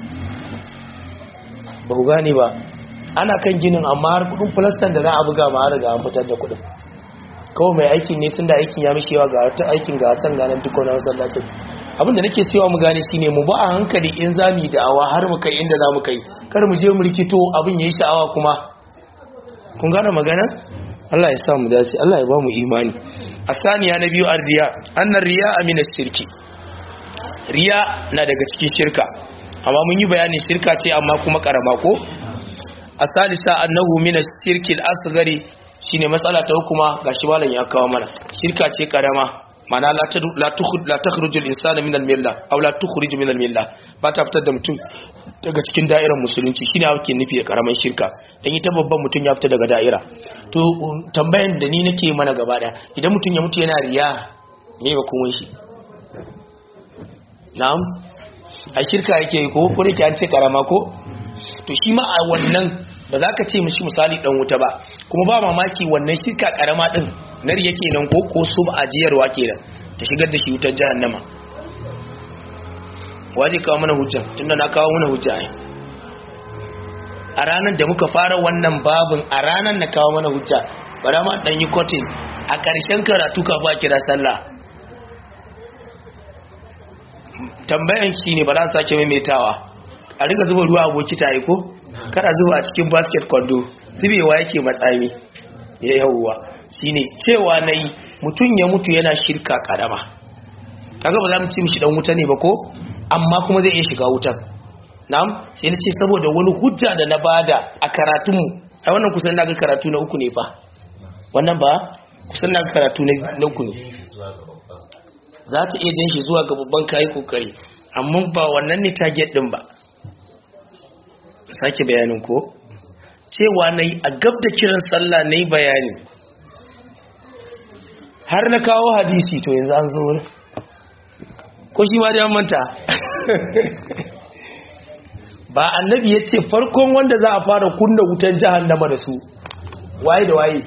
ba ku gane ba ana kan ginin amma har kudin filastan da za a buga ma har riga an fitar da kudin kawai mai aikin ne sun da aikin ya mishi yawa ga ta aikin ga can ganin duk wani masallacin abinda nake cewa mu gane shine mu ba a hankali in zamu da'awa har mu kai inda zamu kai kar mu je mu rikito abin yayi sha'awa kuma kun gane magana Allah ya sa mu dace Allah ya ba mu imani asaniya na biyu ar-riya anna riya min ash-shirki riya na daga cikin shirka amma mun yi bayani shirka ce amma kuma karama ko asalisa annahu min ash-shirki al-asghari shine matsala ta hukuma gashi malam ya kawo mana shirka ce karama mana la tukhruju al-insana min al-milla aw la tukhriju min al-milla ba ta fitar da mutum daga cikin da'irar musulunci shine ake nufi da karaman shirka dan ita babban mutum ya fita daga da'ira to tambayan da ni nake mana gaba daya idan mutum ya mutu yana riya me ba komai shi na'am a shirka yake ko ko ne ke an ce karama ko to shi ma a wannan ba za ka ce mishi misali dan wuta ba kuma ba mamaki wannan shirka karama din nar yake nan ko ko su ba ajiyarwa kenan ta shigar da shi wutar jahannama waje kawo mana hujja tunda na kawo mana hujja ai a ranar da muka fara wannan babin a ranar na kawo mana hujja bara ma dan yi kotin a ƙarshen karatu ka ba kira sallah tambayan shi ne ba za su sake maimaitawa a riga zuba ruwa a bokita yi ko kada zuba a cikin basket kwando zubewa yake matsami ya yawuwa shi ne cewa na yi mutum ya mutu yana shirka karama kaga ba za mu ci mishi dan wuta ne ba ko amma kuma zai iya shiga wutan na'am sai na ce saboda wani hujja da na bada a karatunmu ai wannan kusan na ga karatu na uku ne fa wannan ba kusan na ga karatu na uku ne za ta iya jan shi zuwa ga babban kayi kokari amma ba wannan ne target din ba sake bayanin ko cewa nayi a gab da kiran sallah nayi bayani har na kawo hadisi to yanzu an zo ko shi ma da manta ba annabi yace farkon wanda za a fara kunna wutan jahannama da su waye da waye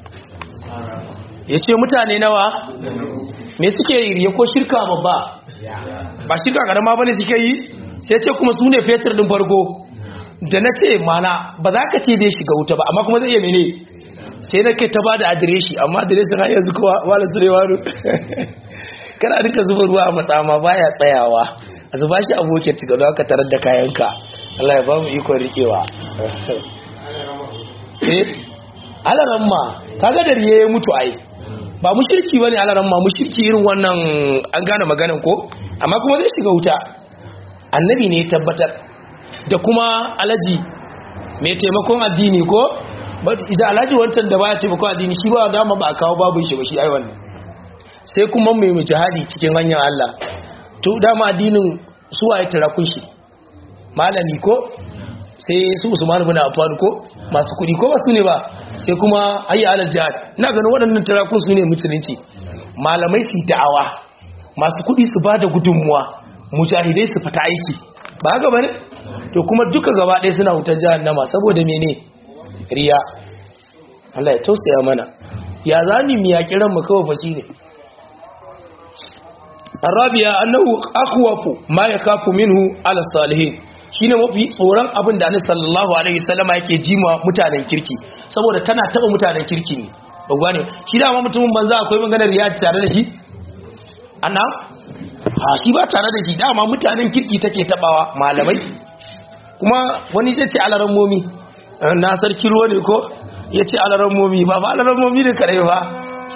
yace mutane nawa me suke yi riya ko shirka babba ba shirka karama bane suke yi sai ce kuma su ne fetur din farko da na ce mana ba za ka ce zai shiga wuta ba amma kuma zai iya mene sai na kai ta ba da adireshi amma adireshin har yanzu kowa wala surewaru kana rika zuba ruwa a matsama baya tsayawa a zuba shi abokin ci gado aka tarar da kayanka Allah ya ba mu ikon rikewa eh alaran ma kaga da riye ya mutu ai ba mushriki bane alaran ma mushriki irin wannan an gane maganan ko amma kuma zai shiga wuta annabi ne ya tabbatar da kuma alaji mai taimakon addini ko idan alaji wancan da baya taimakon addini shi ba dama ba a kawo babu shi ba shi ai wannan sai kuma mai mujahadi cikin hanyar Allah to dama addinin su waye tarakun shi malami ko sai su Usman ibn Affan ko masu kudi ko ba su ne ba sai kuma hayya alal jihad ina ganin waɗannan tarakun su ne musulunci malamai su da'awa masu kudi su bada gudunmuwa mujahidai su fita aiki ba haka bane to kuma duka gaba ɗaya suna wutar jahannama saboda mene riya Allah ya tausaya mana ya zani mu ya kiran mu kawai fa shine arabiya annahu akhwafu ma yakhafu minhu ala salihin shine mafi tsoron abin da Annabi sallallahu alaihi wasallama yake jima mutanen kirki saboda tana taba mutanen kirki ne ba gane shi da ma mutumin banza akwai maganar riya tare da shi anna ha shi ba tare da shi dama mutanen kirki take tabawa malamai kuma wani zai ce alaran momi na sarki ruwa ne ko ya ce alaran momi ba ba alaran momi ne kare ba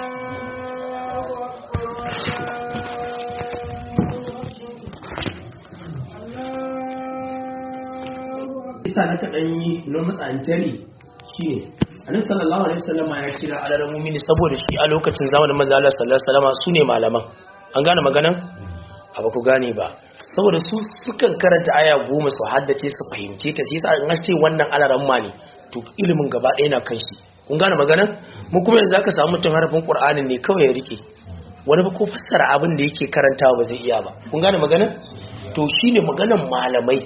isa na kaɗan yi na matsantari shi ne annabi sallallahu alaihi wasallam ya kira alaran momi ne saboda shi a lokacin zamanin manzo Allah sallallahu alaihi wasallam su ne malaman an gane maganan ba ku gane ba saboda su sukan karanta aya goma su haddace su fahimce ta sai sa an ce wannan alaran ma ne to ilimin gaba ɗaya na kan shi kun gane maganan mu kuma yanzu zaka samu mutum harafin Qur'anin ne kawai ya rike wani ba ko fassara abin da yake karantawa ba zai iya ba kun gane maganan to shine maganan malamai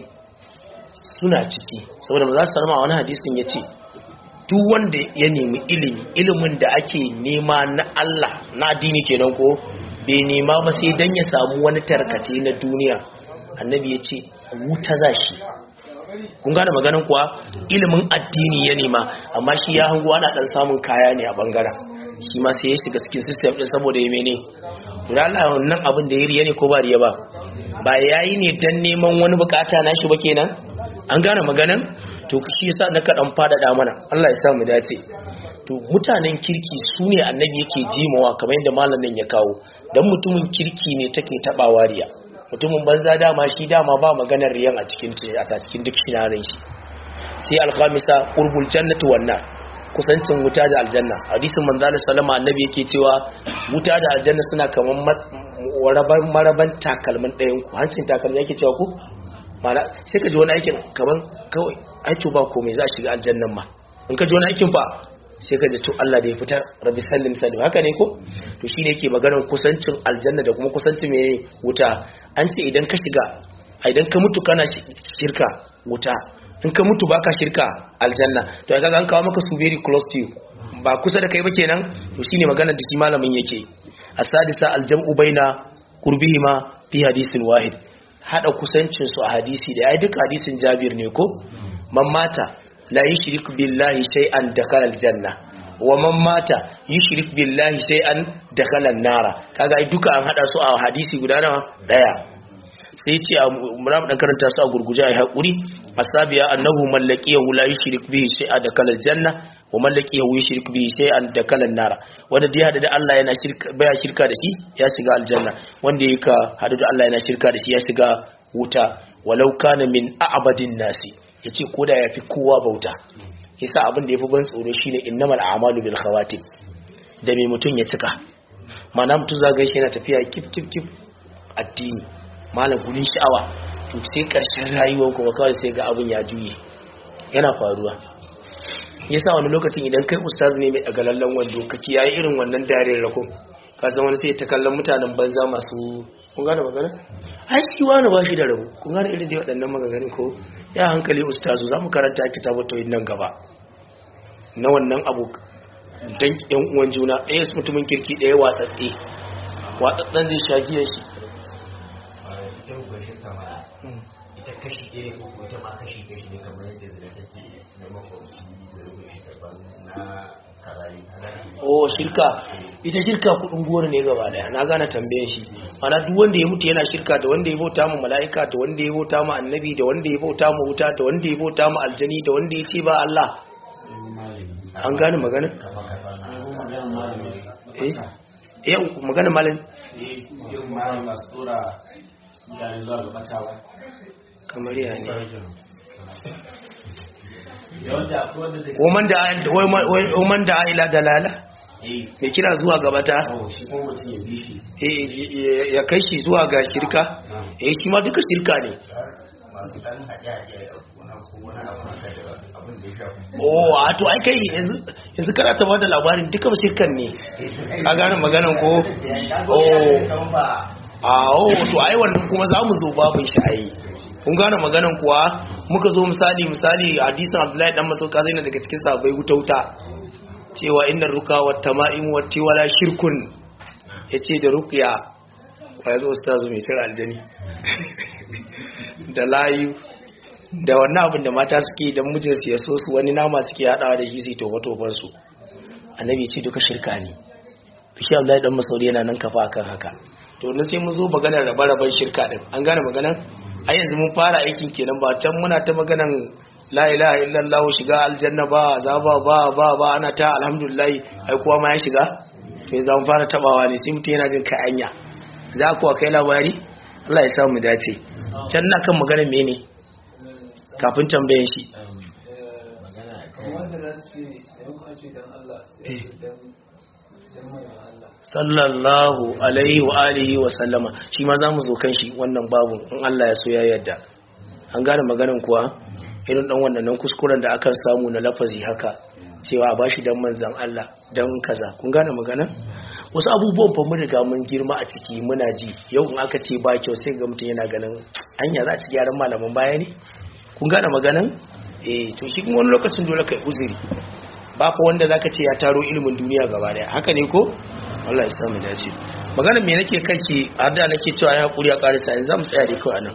suna ciki saboda ba za su sarma wani hadisin yace duk wanda ya nemi ilimi ilimin da ake nema na Allah na addini kenan ko bai nema ba sai dan ya samu wani tarkace na duniya annabi ya ce wuta za shi kun gane maganin kuwa ilimin addini ya nema amma shi ya hango ana dan samun kaya ne a bangaren shi ma sai ya shiga cikin system din saboda ya mene to da Allah wannan abin da ya riya ne ko ba riya ba ba yayi ne dan neman wani bukata na shi ba kenan an gane maganin to shi yasa na kadan fadada mana Allah ya sa mu dace to mutanen kirki su ne annabi yake jimawa kamar yadda malamin ya kawo dan mutumin kirki ne take tabawa riya mutumin banza dama shi dama ba maganar riyan a cikin a cikin duk shinarin shi sai al-khamisa qurbul jannati wan nar kusancin wuta da aljanna hadisin manzo Allah sallama annabi yake cewa wuta da aljanna suna kaman maraban maraban takalmin ɗayan ku hancin takalmin yake cewa ku mala sai ka ji wani aikin kaman kawai aiki ba komai za a shiga aljannan ma in ka ji wani aikin fa sai ka ji to Allah da ya fitar rabbi sallim sallim haka ne ko to shine yake maganar kusancin aljanna da kuma kusancin mai wuta an ce idan ka shiga idan ka mutu kana shirka wuta in ka mutu baka shirka aljanna to kaga an kawo maka su very close to you ba kusa da kai ba kenan to shine maganar da shi malamin yake asadisa aljam'u baina qurbihima fi hadisin wahid hada kusancin su a hadisi da ai duk hadisin Jabir ne ko man mata la yushrik billahi shay'an dakhala aljanna wa man mata yushrik billahi shay'an dakhala an-nara kaga ai duka an hada su a hadisi guda nawa daya sai ce muna dan karanta su a gurguje ai hakuri asabiya annahu mallaqiyahu la yushrik bihi shay'an dakhala aljanna wa mallaqiyahu yushrik bihi shay'an dakhala an-nara wanda dai hada da Allah yana shirka baya shirka da shi ya shiga aljanna wanda yake hada da Allah yana shirka da shi ya shiga wuta walau kana min a'badin nasi yace koda yafi kowa bauta yasa abin da yafi ban tsoro shine innamal a'malu bil khawatim da me mutun ya cika mana mutun zaga shi yana tafiya kif kif kif addini malam gurin sha'awa to sai karshen rayuwar kuma kawai sai ga abin ya juye yana faruwa yasa wani lokacin idan kai ustaz ne mai agalallan wando kake yayi irin wannan dariyar rako ka san wani sai ta kallon mutanen banza masu kun gane magana ai shi wani ba shi da rabo kun gane irin da waɗannan maganganun ko ya hankali ustazu zamu karanta kitabu tauhid nan gaba na wannan abu dan yan uwan juna ɗaya su mutumin kirki ɗaya watsatse watsatsen zai shagiyar shi ita kashi ɗaya ko ita ma kashi kashi ne kamar yadda zai take na makwabci da rubuce daban na karayi oh shirka ita shirka kudin goro ne gaba daya na gane tambayen shi mana duk wanda ya mutu yana shirka da wanda ya bauta mu mala'ika da wanda ya bauta mu annabi da wanda ya bauta mu wuta da wanda ya bauta mu aljani da wanda ya ce ba Allah an gane magana eh eh magana malam eh yau ma masu tura mutane zuwa ga batawa kamar ya ne Oman da Oman da ila dalala ya kira zuwa gabata ya kai shi zuwa ga shirka eh shi ma duka shirka ne oh wato ai kai yanzu kana ta bada labarin duka ba shirkan ne a gane maganan ko oh a oh to ai wannan kuma za mu zo babin shi ai kun gane maganan kuwa muka zo misali misali hadisin Abdullahi dan Mas'ud zai na daga cikin sahabbai wuta wuta cewa inna ruka wa tama'im wa tiwala shirkun yace da ruqya wai zo ustazu mai sirri aljani da layu da wannan abin da mata suke dan mijin su ya so su wani nama suke hadawa da shi sai tofa tofar su annabi ce duka shirka ne fishi Abdullahi dan Mas'ud yana nan kafa akan haka to nan sai mun zo maganar rabe-raben shirka din an gane maganar a yanzu mun fara aikin kenan ba can muna ta maganan la ilaha illallah shiga aljanna ba azaba ba ba ba ana ta alhamdulillah ai kowa ma ya shiga to yanzu mun fara tabawa ne sai mutum yana jin kai anya za ku kai labari Allah ya sa mu dace can na kan maganar mene kafin tambayen shi sallallahu alaihi wa alihi wa sallama shi ma zamu zo kan shi wannan babu in Allah ya so ya yarda an gane maganan kuwa irin dan wannan kuskuren da akan samu na lafazi haka cewa a bashi dan manzon Allah dan kaza kun gane maganan wasu abubuwan fa mun riga mun girma a ciki muna ji yau in aka ce ba kyau sai ga mutum yana ganin anya za a ci gyaran malaman baya ne kun gane maganan eh to shi kuma wani lokacin dole kai uzuri ba fa wanda zaka ce ya taro ilimin duniya gaba daya haka ne ko Allah ya samu dace magana me nake kanki har da nake cewa ya hakuri a karisa yanzu zamu tsaya da kai anan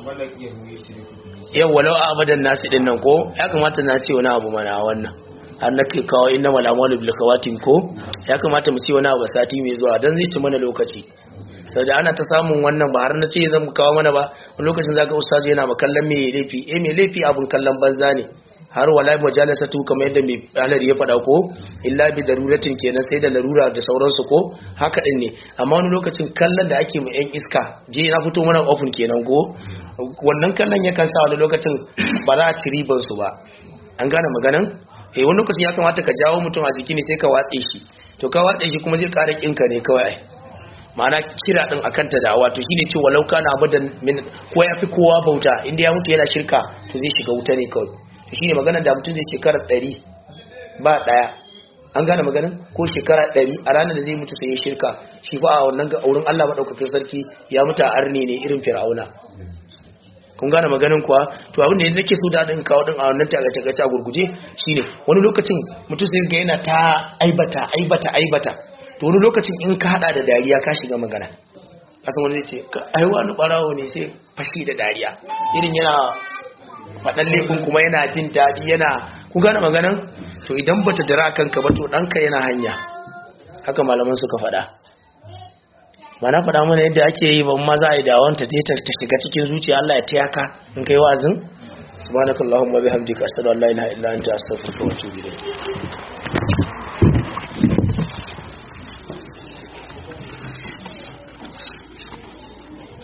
yau walau abadan nasi din nan ko ya kamata na ce wani abu mana wannan har nake kawo inna mal amalu bil khawatim ko ya kamata mu ce wani abu sati mai zuwa dan zai ci mana lokaci saboda ana ta samun wannan ba har na ce zan kawo mana ba wani lokacin zaka ustazi yana makallan me laifi eh me laifi abun kallon banza ne har wallahi mujalasatu kamar yadda mai halar ya faɗa ko illa bi daruratin kenan sai da larura da sauransu ko haka din ne amma wani lokacin kallon da ake mu yan iska je na fito mana open kenan ko wannan kallon yakan sa wani lokacin ba za a ci riban su ba an gane maganan eh wani lokacin ya kamata ka jawo mutum a jiki ne sai ka watse shi to ka watse shi kuma zai ƙara kinka ne kawai ma'ana kira din akan ta da'awa to shine ce walau kana abadan min ko ya fi kowa bauta inda ya mutu yana shirka to zai shiga wuta ne kawai to shine maganar da mutum zai shekara ɗari ba ɗaya an gane maganar ko shekara ɗari a ranar da zai mutu sai ya shirka shi fa a wannan ga auren Allah madaukakin sarki ya mutu a arne ne irin fir'auna kun gane maganar kuwa to abin da nake so da din kawo din a wannan tagace tagace a gurguje shine wani lokacin mutum sai ga yana ta aibata aibata aibata to wani lokacin in ka hada da dariya ka shiga magana kasan wani zai ce ai wani barawo ne sai fashi da dariya irin yana faɗan laifin kuma yana jin daɗi yana ku gane maganan to idan bata dira kanka ba to danka yana hanya haka malaman suka faɗa ba na faɗa mana yadda ake yi ban ma za a yi dawon ta ta shiga cikin zuciya Allah ya taya ka in kai wa'azin subhanakallahumma bihamdika ashhadu an la ilaha illa anta astaghfiruka wa atubu ilayk